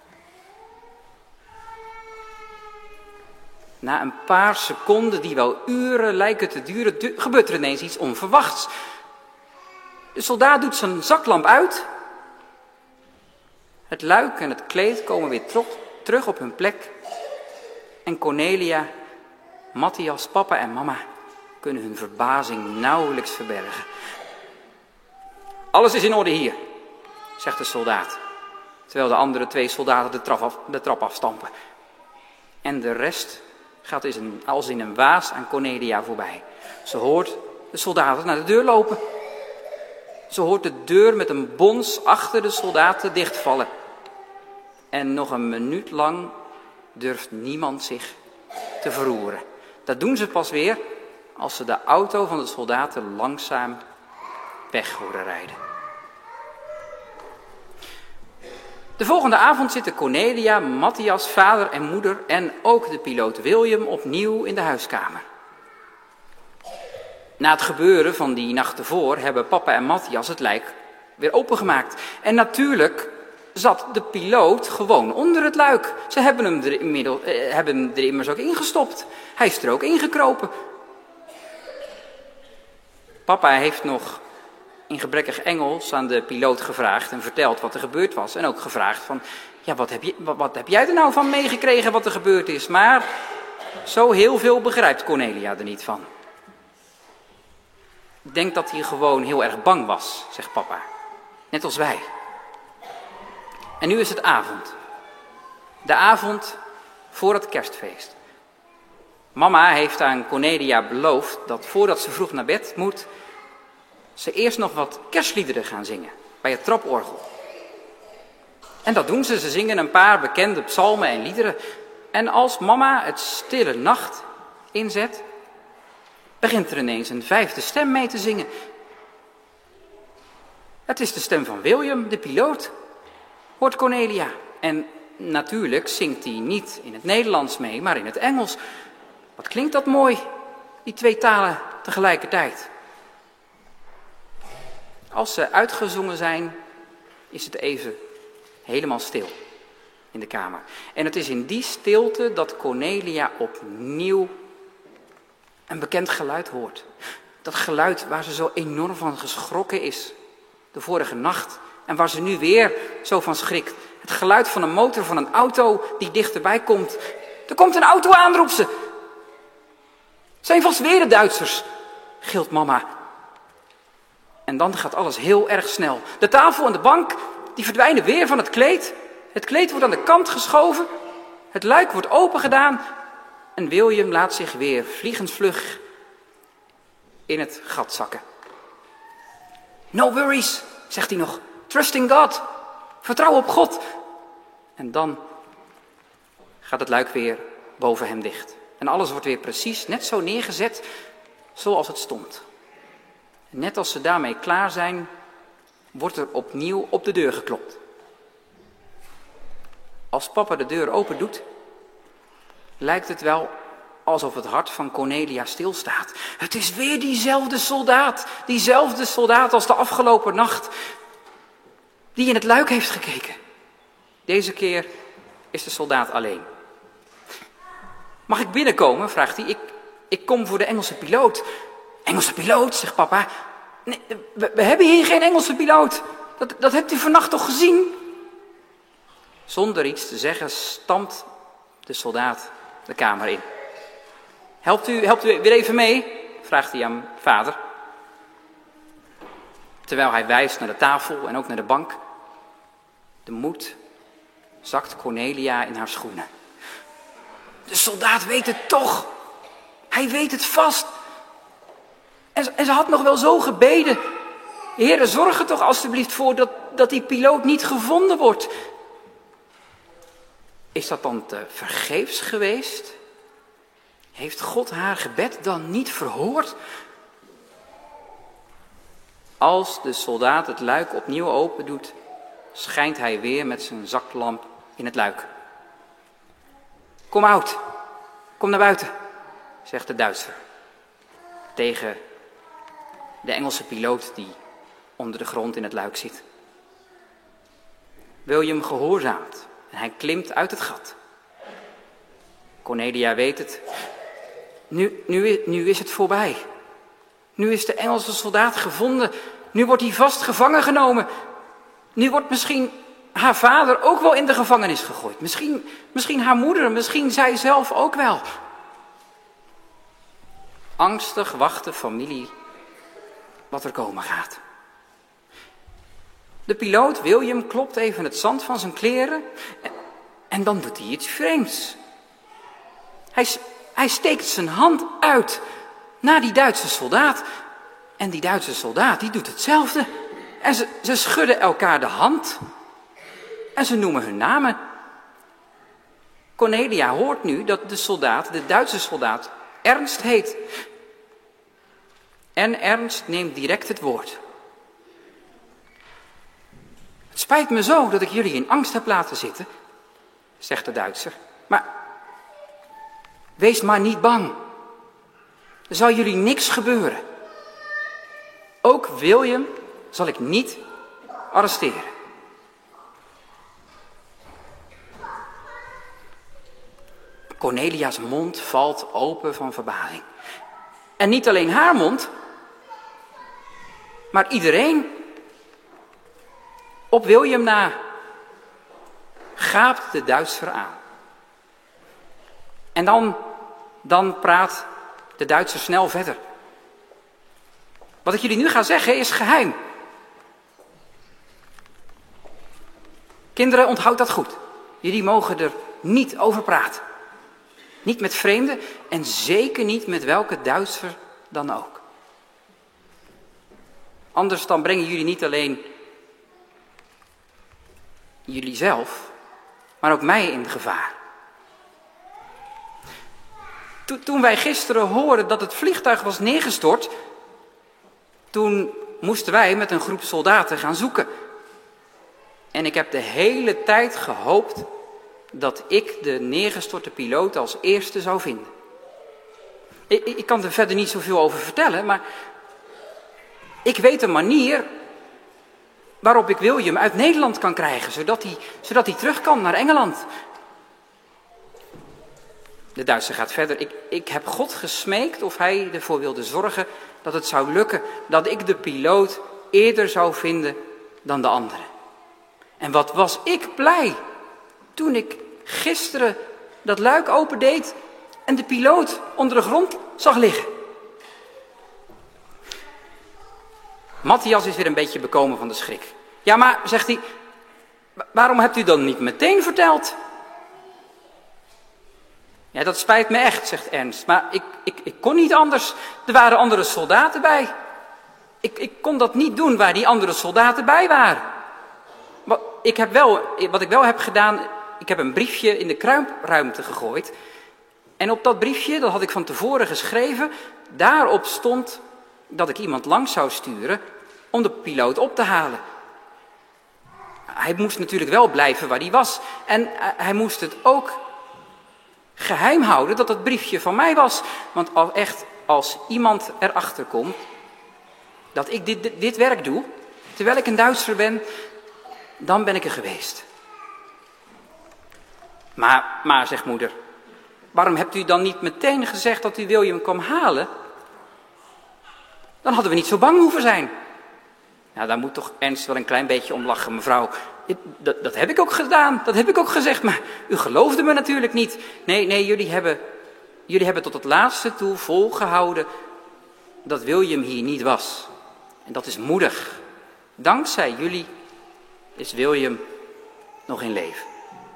Na een paar seconden, die wel uren lijken te duren, gebeurt er ineens iets onverwachts. De soldaat doet zijn zaklamp uit. Het luik en het kleed komen weer terug op hun plek. En Cornelia, Matthias, papa en mama kunnen hun verbazing nauwelijks verbergen. Alles is in orde hier, zegt de soldaat, terwijl de andere twee soldaten de trap afstampen. En de rest gaat als in een waas aan Cornelia voorbij. Ze hoort de soldaten naar de deur lopen. Ze hoort de deur met een bons achter de soldaten dichtvallen. En nog een minuut lang durft niemand zich te verroeren. Dat doen ze pas weer als ze de auto van de soldaten langzaam weg horen rijden. De volgende avond zitten Cornelia, Matthias, vader en moeder en ook de piloot William opnieuw in de huiskamer. Na het gebeuren van die nacht ervoor hebben papa en Matthias het lijk weer opengemaakt. En natuurlijk zat de piloot gewoon onder het luik. Ze hebben hem er immers ook ingestopt. Hij is er ook ingekropen. Papa heeft nog in gebrekkig Engels aan de piloot gevraagd en verteld wat er gebeurd was. En ook gevraagd van, ja, wat heb jij er nou van meegekregen wat er gebeurd is? Maar zo heel veel begrijpt Cornelia er niet van. Ik denk dat hij gewoon heel erg bang was, zegt papa. Net als wij. En nu is het avond. De avond voor het kerstfeest. Mama heeft aan Cornelia beloofd dat voordat ze vroeg naar bed moet, ze eerst nog wat kerstliederen gaan zingen bij het traporgel. En dat doen ze. Ze zingen een paar bekende psalmen en liederen. En als mama het stille nacht inzet, begint er ineens een vijfde stem mee te zingen. Het is de stem van William, de piloot, hoort Cornelia. En natuurlijk zingt hij niet in het Nederlands mee, maar in het Engels. Wat klinkt dat mooi, die twee talen tegelijkertijd. Als ze uitgezongen zijn, is het even helemaal stil in de kamer. En het is in die stilte dat Cornelia opnieuw een bekend geluid hoort. Dat geluid waar ze zo enorm van geschrokken is de vorige nacht en waar ze nu weer zo van schrikt. Het geluid van een motor van een auto die dichterbij komt. Er komt een auto aan, roept ze. Zijn vast weer de Duitsers, gilt mama. En dan gaat alles heel erg snel. De tafel en de bank, die verdwijnen weer van het kleed. Het kleed wordt aan de kant geschoven. Het luik wordt opengedaan. En William laat zich weer vliegensvlug in het gat zakken. No worries, zegt hij nog. Trust in God. Vertrouw op God. En dan gaat het luik weer boven hem dicht. En alles wordt weer precies net zo neergezet zoals het stond. En net als ze daarmee klaar zijn, wordt er opnieuw op de deur geklopt. Als papa de deur open doet, lijkt het wel alsof het hart van Cornelia stilstaat. Het is weer diezelfde soldaat als de afgelopen nacht, die in het luik heeft gekeken. Deze keer is de soldaat alleen. Mag ik binnenkomen, vraagt hij. Ik kom voor de Engelse piloot. Engelse piloot, zegt papa. Nee, we hebben hier geen Engelse piloot. Dat hebt u vannacht toch gezien? Zonder iets te zeggen stampt de soldaat de kamer in. Helpt u weer even mee? Vraagt hij aan vader. Terwijl hij wijst naar de tafel en ook naar de bank. De moed zakt Cornelia in haar schoenen. De soldaat weet het toch. Hij weet het vast. En ze had nog wel zo gebeden. Heere, zorg er toch alstublieft voor dat die piloot niet gevonden wordt. Is dat dan te vergeefs geweest? Heeft God haar gebed dan niet verhoord? Als de soldaat het luik opnieuw open doet, schijnt hij weer met zijn zaklamp in het luik. Kom oud, kom naar buiten, zegt de Duitser. Tegen de Engelse piloot die onder de grond in het luik zit. William gehoorzaamt en hij klimt uit het gat. Cornelia weet het. Nu is het voorbij. Nu is de Engelse soldaat gevonden. Nu wordt hij vast gevangen genomen. Nu wordt misschien haar vader ook wel in de gevangenis gegooid. Misschien haar moeder, misschien zij zelf ook wel. Angstig wacht de familie wat er komen gaat. De piloot, William, klopt even het zand van zijn kleren en dan doet hij iets vreemds. Hij steekt zijn hand uit naar die Duitse soldaat. En die Duitse soldaat, die doet hetzelfde. En ze schudden elkaar de hand. En ze noemen hun namen. Cornelia hoort nu dat de Duitse soldaat, Ernst heet. En Ernst neemt direct het woord. Het spijt me zo dat ik jullie in angst heb laten zitten, zegt de Duitser. Maar wees maar niet bang. Er zal jullie niks gebeuren. Ook William zal ik niet arresteren. Cornelia's mond valt open van verbazing. En niet alleen haar mond, maar iedereen. Op William na gaapt de Duitser aan. En dan praat de Duitser snel verder. Wat ik jullie nu ga zeggen is geheim. Kinderen, onthoud dat goed. Jullie mogen er niet over praten. Niet met vreemden en zeker niet met welke Duitser dan ook. Anders dan brengen jullie niet alleen jullie zelf, maar ook mij in gevaar. Toen wij gisteren hoorden dat het vliegtuig was neergestort, toen moesten wij met een groep soldaten gaan zoeken. En ik heb de hele tijd gehoopt dat ik de neergestorte piloot als eerste zou vinden. Ik kan er verder niet zoveel over vertellen, maar ik weet een manier waarop ik William uit Nederland kan krijgen, zodat hij terug kan naar Engeland. De Duitser gaat verder. Ik heb God gesmeekt of hij ervoor wilde zorgen dat het zou lukken, dat ik de piloot eerder zou vinden dan de anderen. En wat was ik blij toen ik gisteren dat luik opendeed en de piloot onder de grond zag liggen. Matthias is weer een beetje bekomen van de schrik. Ja, maar, zegt hij, waarom hebt u dan niet meteen verteld? Ja, dat spijt me echt, zegt Ernst, maar ik kon niet anders. Er waren andere soldaten bij. Ik kon dat niet doen waar die andere soldaten bij waren. Wat ik wel heb gedaan, ik heb een briefje in de kruipruimte gegooid. En op dat briefje, dat had ik van tevoren geschreven, daarop stond dat ik iemand langs zou sturen om de piloot op te halen. Hij moest natuurlijk wel blijven waar hij was. En hij moest het ook geheim houden dat dat briefje van mij was. Want als iemand erachter komt dat ik dit werk doe, terwijl ik een Duitser ben, dan ben ik er geweest. Maar, zegt moeder, waarom hebt u dan niet meteen gezegd dat u William kwam halen? Dan hadden we niet zo bang hoeven zijn. Nou, daar moet toch Ernst wel een klein beetje om lachen, mevrouw. Dat heb ik ook gedaan, dat heb ik ook gezegd, maar u geloofde me natuurlijk niet. Nee, jullie hebben tot het laatste toe volgehouden dat William hier niet was. En dat is moedig. Dankzij jullie is William nog in leven.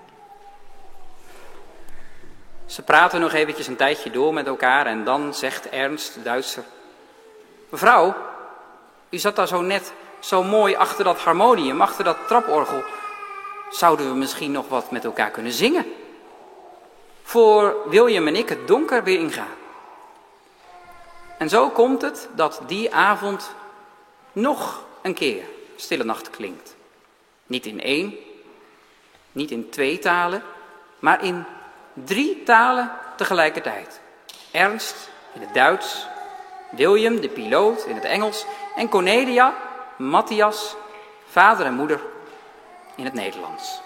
Ze praten nog eventjes een tijdje door met elkaar en dan zegt Ernst, de Duitser: mevrouw, u zat daar zo net zo mooi achter dat harmonium, achter dat traporgel. Zouden we misschien nog wat met elkaar kunnen zingen? Voor William en ik het donker weer ingaan. En zo komt het dat die avond nog een keer Stille Nacht klinkt. Niet in 1, niet in 2 talen, maar in 3 talen tegelijkertijd. Ernst in het Duits, William, de piloot, in het Engels en Cornelia, Matthias, vader en moeder in het Nederlands.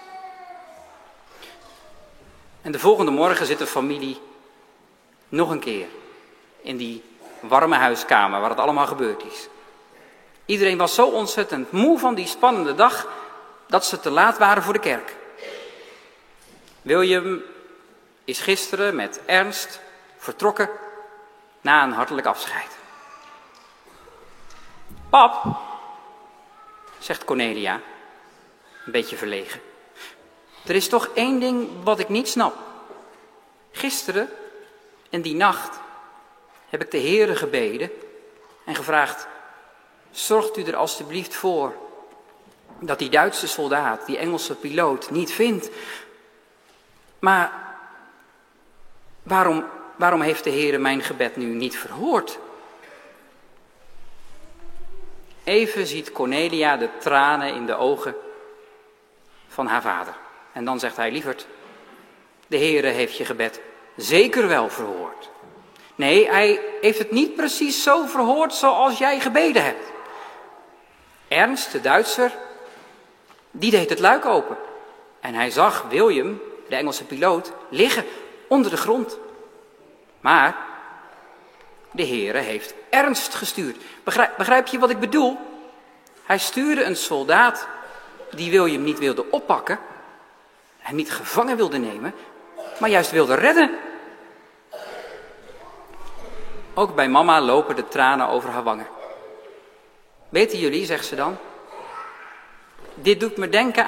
En de volgende morgen zit de familie nog een keer in die warme huiskamer waar het allemaal gebeurd is. Iedereen was zo ontzettend moe van die spannende dag dat ze te laat waren voor de kerk. William is gisteren met Ernst vertrokken na een hartelijk afscheid. Pap, zegt Cornelia, een beetje verlegen. Er is toch 1 ding wat ik niet snap. Gisteren en die nacht heb ik de Heere gebeden en gevraagd: zorgt u er alstublieft voor dat die Duitse soldaat, die Engelse piloot, niet vindt. Maar waarom heeft de Heere mijn gebed nu niet verhoord? Even ziet Cornelia de tranen in de ogen van haar vader. En dan zegt hij: lieverd, de Heere heeft je gebed zeker wel verhoord. Nee, hij heeft het niet precies zo verhoord zoals jij gebeden hebt. Ernst, de Duitser, die deed het luik open. En hij zag William, de Engelse piloot, liggen onder de grond. Maar de Heere heeft Ernst gestuurd. Begrijp je wat ik bedoel? Hij stuurde een soldaat die William niet wilde oppakken, hem niet gevangen wilde nemen, maar juist wilde redden. Ook bij mama lopen de tranen over haar wangen. Weten jullie, zegt ze dan, dit doet me denken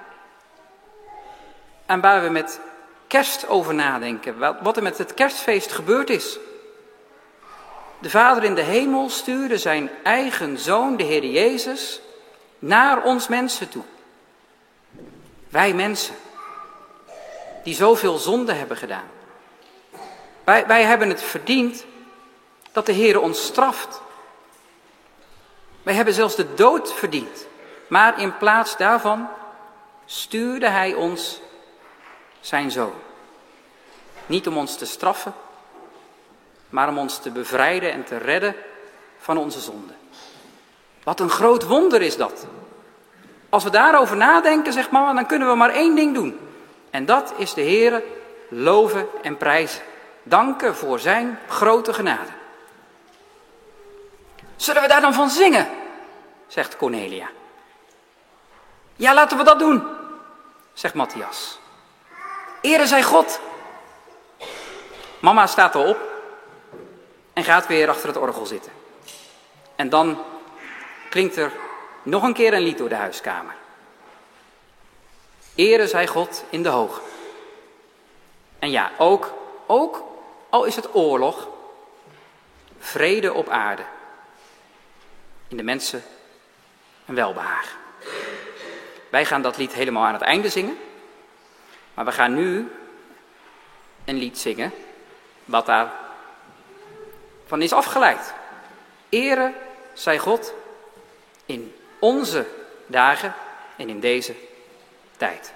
aan waar we met kerst over nadenken, wat er met het kerstfeest gebeurd is. De Vader in de hemel stuurde zijn eigen Zoon, de Heer Jezus, naar ons mensen toe. Wij mensen, die zoveel zonde hebben gedaan. Wij hebben het verdiend dat de Heer ons straft. Wij hebben zelfs de dood verdiend. Maar in plaats daarvan stuurde Hij ons zijn Zoon. Niet om ons te straffen, maar om ons te bevrijden en te redden van onze zonde. Wat een groot wonder is dat. Als we daarover nadenken, zegt mama, dan kunnen we maar 1 ding doen. En dat is de Heere loven en prijzen. Danken voor zijn grote genade. Zullen we daar dan van zingen? Zegt Cornelia. Ja, laten we dat doen, zegt Matthias. Ere zij God. Mama staat al op en gaat weer achter het orgel zitten. En dan klinkt er nog een keer een lied door de huiskamer. Ere zij God in de hoogte. En ja, ook ook al is het oorlog, vrede op aarde. In de mensen een welbehagen. Wij gaan dat lied helemaal aan het einde zingen. Maar we gaan nu een lied zingen wat daar van is afgeleid. Ere zij God in onze dagen en in deze tijd.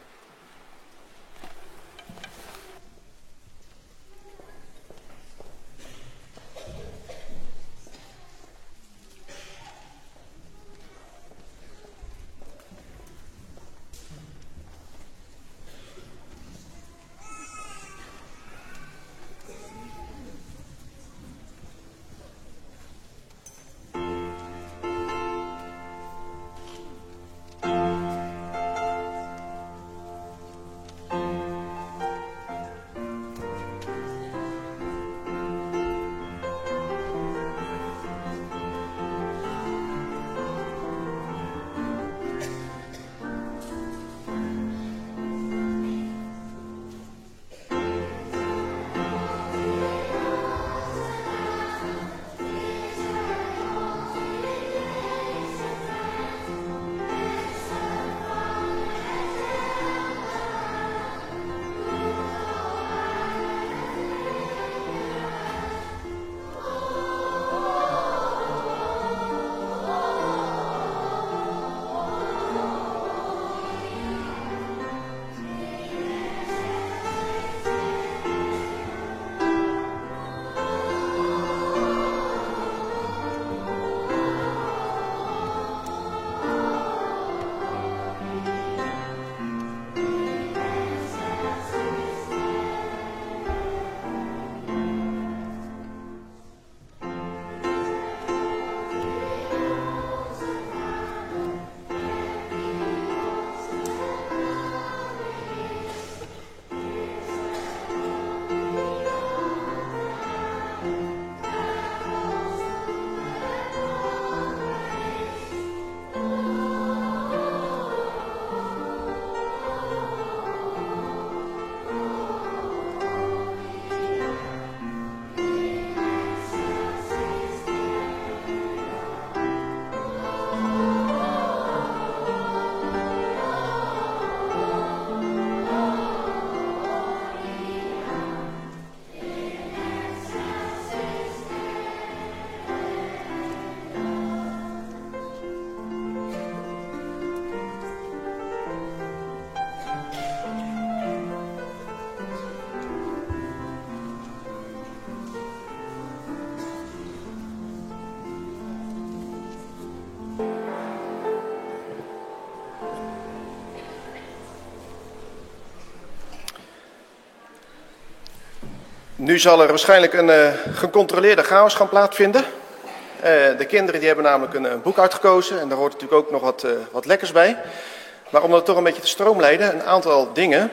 Nu zal er waarschijnlijk een gecontroleerde chaos gaan plaatsvinden. De kinderen die hebben namelijk een boek uitgekozen en daar hoort natuurlijk ook nog wat lekkers bij. Maar om dat toch een beetje te stroomlijnen, een aantal dingen.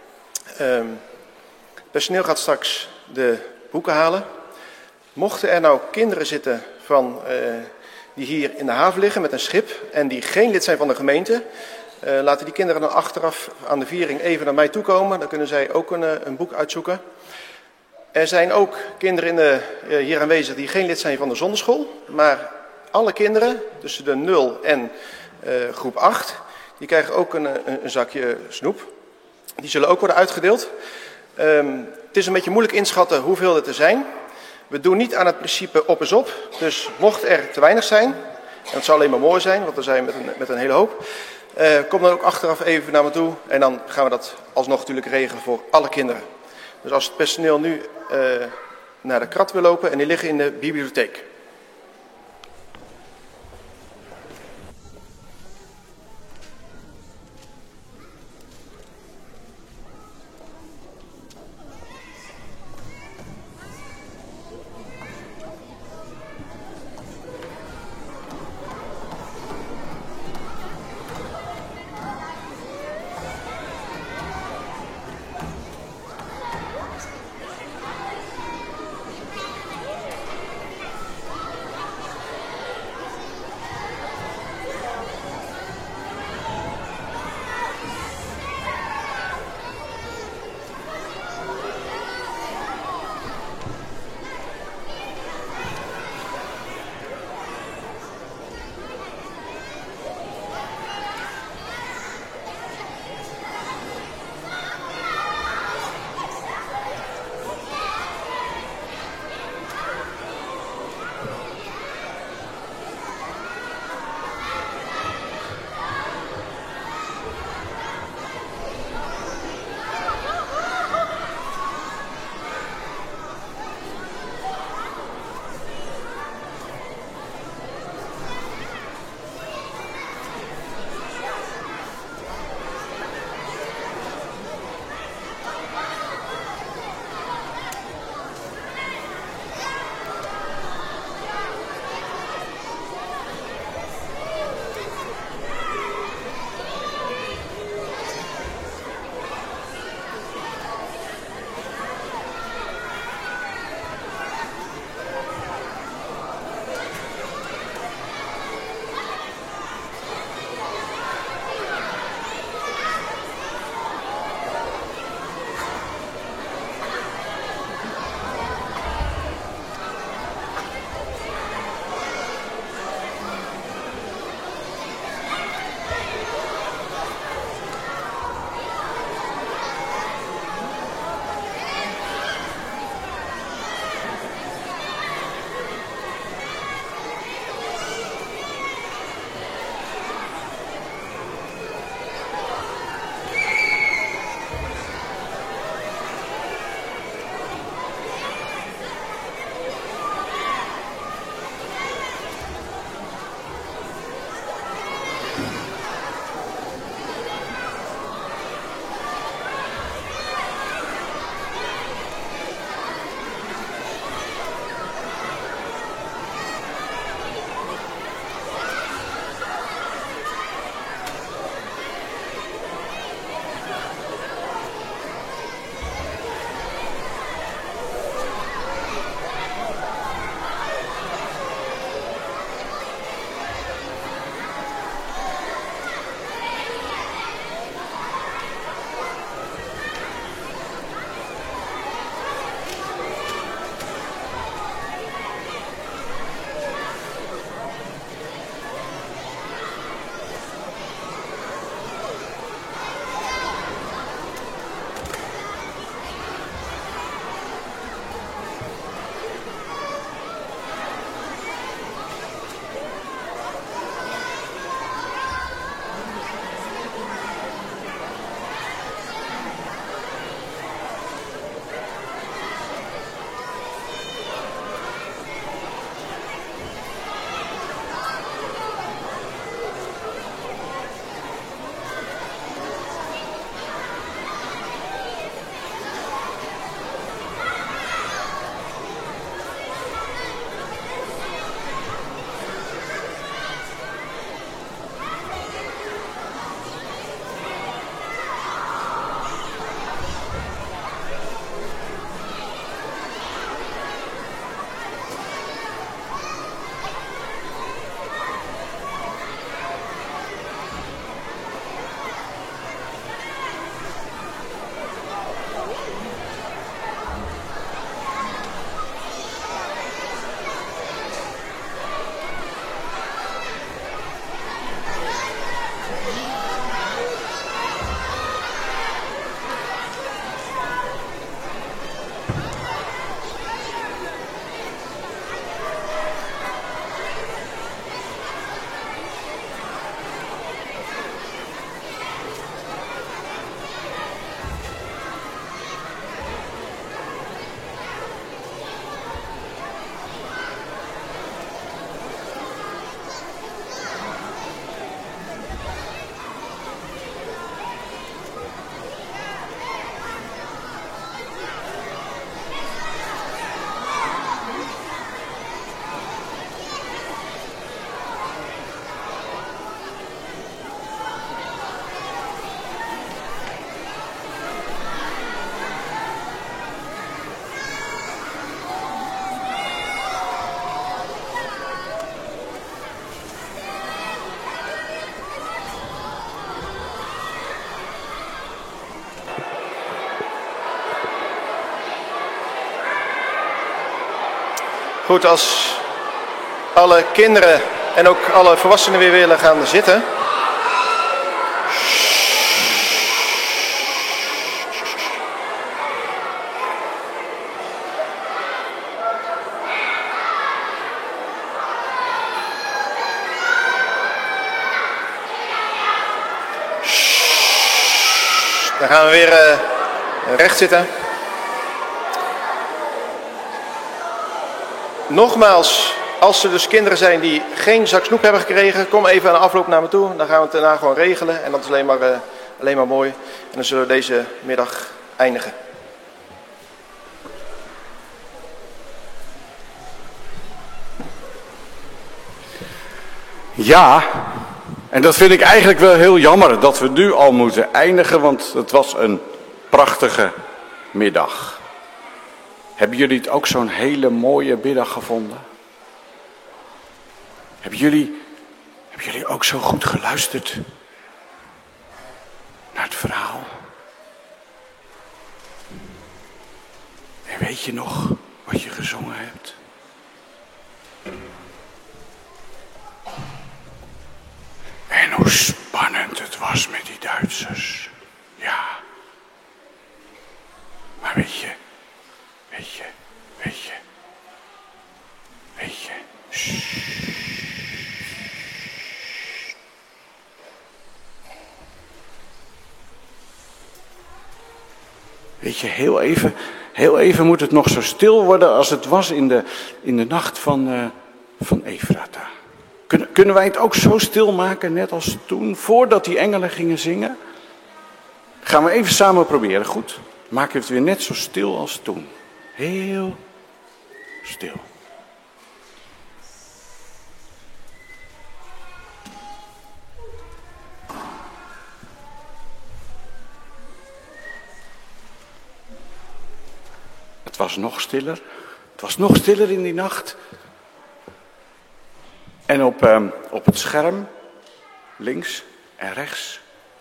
Personeel gaat straks de boeken halen. Mochten er nou kinderen zitten die hier in de haven liggen met een schip en die geen lid zijn van de gemeente, laten die kinderen dan achteraf aan de viering even naar mij toe komen. Dan kunnen zij ook een boek uitzoeken. Er zijn ook kinderen hier aanwezig die geen lid zijn van de zonderschool. Maar alle kinderen tussen de 0 en groep 8, die krijgen ook een zakje snoep. Die zullen ook worden uitgedeeld. Het is een beetje moeilijk inschatten hoeveel er zijn. We doen niet aan het principe op is op. Dus mocht er te weinig zijn, en dat zou alleen maar mooi zijn, want we zijn met een hele hoop. Kom dan ook achteraf even naar me toe en dan gaan we dat alsnog natuurlijk regelen voor alle kinderen. Dus als het personeel nu naar de krat wil lopen en die liggen in de bibliotheek. Goed, als alle kinderen en ook alle volwassenen weer willen gaan zitten. Dan gaan we weer recht zitten. Nogmaals, als er dus kinderen zijn die geen zak snoep hebben gekregen, kom even aan de afloop naar me toe. Dan gaan we het daarna gewoon regelen en dat is alleen maar mooi. En dan zullen we deze middag eindigen. Ja, en dat vind ik eigenlijk wel heel jammer dat we nu al moeten eindigen, want het was een prachtige middag. Hebben jullie het ook zo'n hele mooie middag gevonden? Hebben jullie ook zo goed geluisterd naar het verhaal? En weet je nog wat je gezongen hebt? En hoe spannend het was met die Duitsers. Ja. Maar weet je. Weet je, heel even moet het nog zo stil worden als het was in de nacht van Efrata. Kunnen wij het ook zo stil maken, net als toen, voordat die engelen gingen zingen? Gaan we even samen proberen, goed? Maken we het weer net zo stil als toen. Heel stil. Het was nog stiller. Het was nog stiller in die nacht. En op het scherm, links en rechts,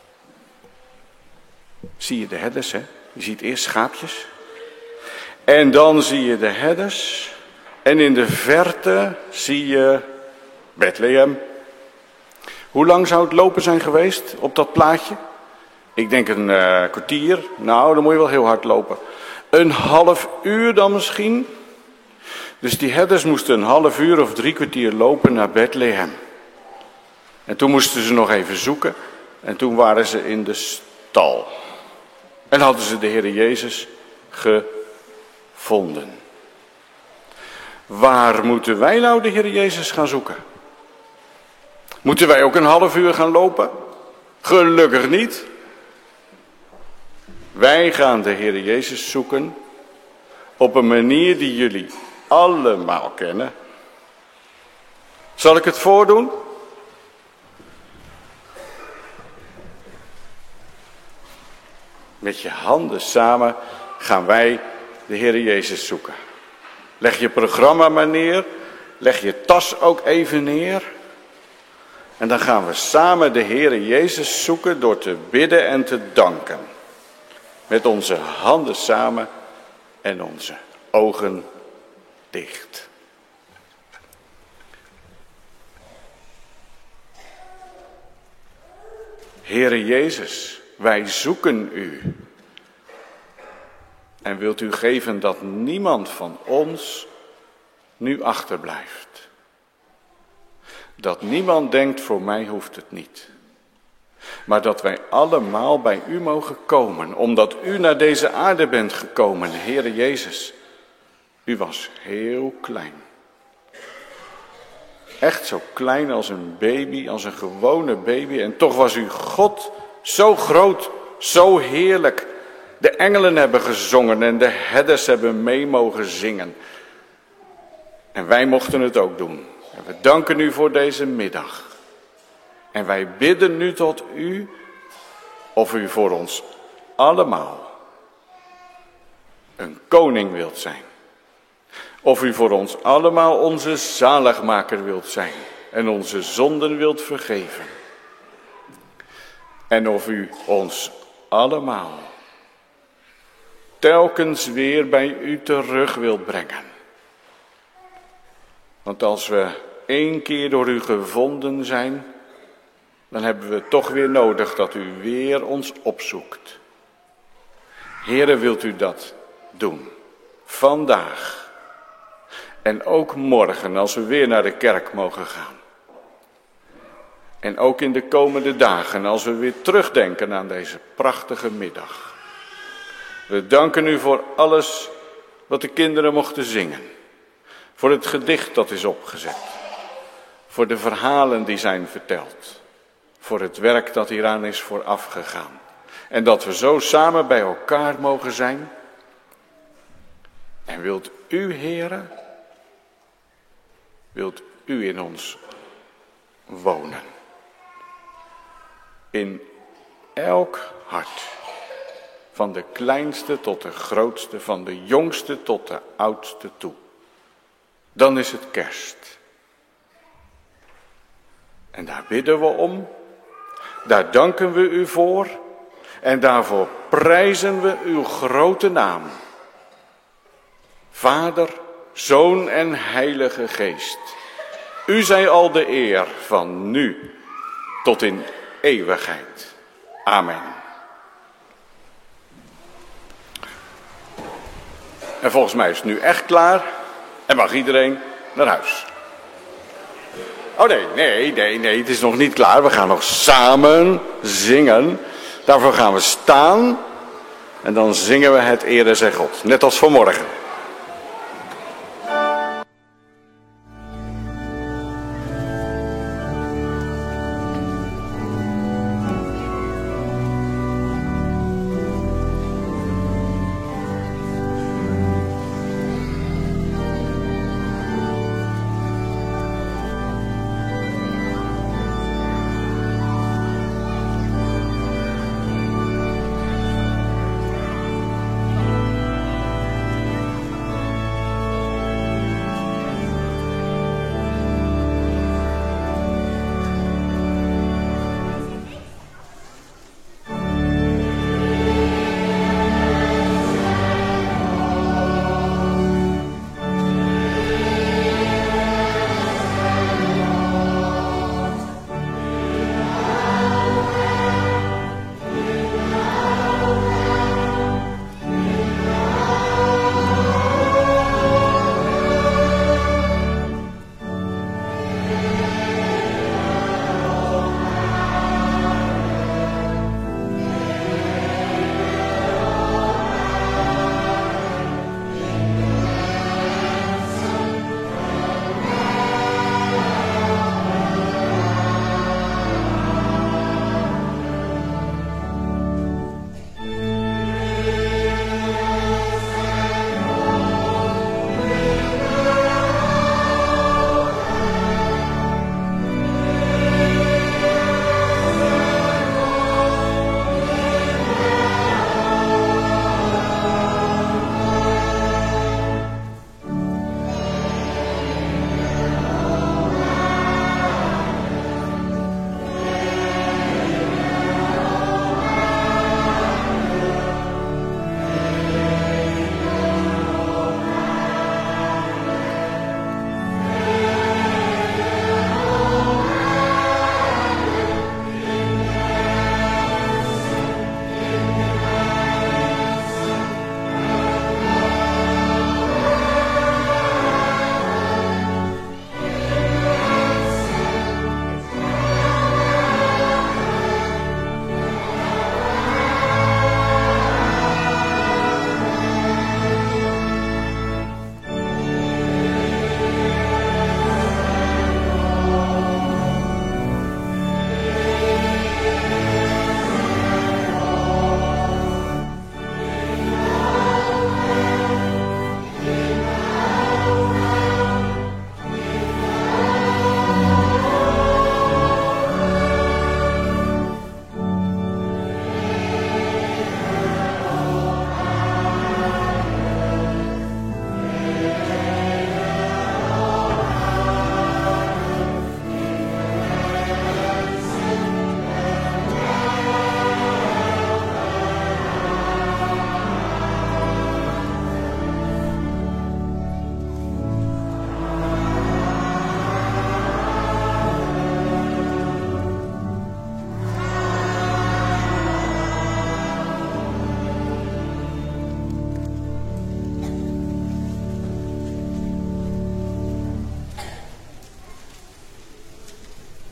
zie je de herders, hè? Je ziet eerst schaapjes. En dan zie je de herders. En in de verte zie je Bethlehem. Hoe lang zou het lopen zijn geweest op dat plaatje? Ik denk een kwartier. Nou, dan moet je wel heel hard lopen. Een half uur dan misschien. Dus die herders moesten een half uur of 3 kwartier lopen naar Bethlehem. En toen moesten ze nog even zoeken. En toen waren ze in de stal. En hadden ze de Heer Jezus gevonden. Waar moeten wij nou de Heer Jezus gaan zoeken? Moeten wij ook een half uur gaan lopen? Gelukkig niet. Wij gaan de Heer Jezus zoeken op een manier die jullie allemaal kennen. Zal ik het voordoen? Met je handen samen gaan wij de Heer Jezus zoeken. Leg je programma maar neer. Leg je tas ook even neer. En dan gaan we samen de Heer Jezus zoeken door te bidden en te danken. Met onze handen samen en onze ogen dicht. Heere Jezus, wij zoeken u. En wilt u geven dat niemand van ons nu achterblijft. Dat niemand denkt, voor mij hoeft het niet. Maar dat wij allemaal bij u mogen komen, omdat u naar deze aarde bent gekomen, Heere Jezus. U was heel klein. Echt zo klein als een baby, als een gewone baby. En toch was u God zo groot, zo heerlijk. De engelen hebben gezongen en de herders hebben mee mogen zingen. En wij mochten het ook doen. En we danken u voor deze middag. En wij bidden nu tot u, of u voor ons allemaal een koning wilt zijn. Of u voor ons allemaal onze zaligmaker wilt zijn en onze zonden wilt vergeven. En of u ons allemaal telkens weer bij u terug wilt brengen. Want als we 1 keer door u gevonden zijn, dan hebben we toch weer nodig dat u weer ons opzoekt. Heere, wilt u dat doen? Vandaag. En ook morgen als we weer naar de kerk mogen gaan. En ook in de komende dagen als we weer terugdenken aan deze prachtige middag. We danken u voor alles wat de kinderen mochten zingen. Voor het gedicht dat is opgezet. Voor de verhalen die zijn verteld. Voor het werk dat hieraan is voorafgegaan. En dat we zo samen bij elkaar mogen zijn. En wilt u, Heere, wilt u in ons wonen. In elk hart. Van de kleinste tot de grootste, van de jongste tot de oudste toe. Dan is het kerst. En daar bidden we om. Daar danken we u voor. En daarvoor prijzen we uw grote naam. Vader, Zoon en Heilige Geest. U zij al de eer van nu tot in eeuwigheid. Amen. En volgens mij is het nu echt klaar en mag iedereen naar huis. Oh nee, het is nog niet klaar. We gaan nog samen zingen. Daarvoor gaan we staan en dan zingen we het Ere zij God, net als vanmorgen.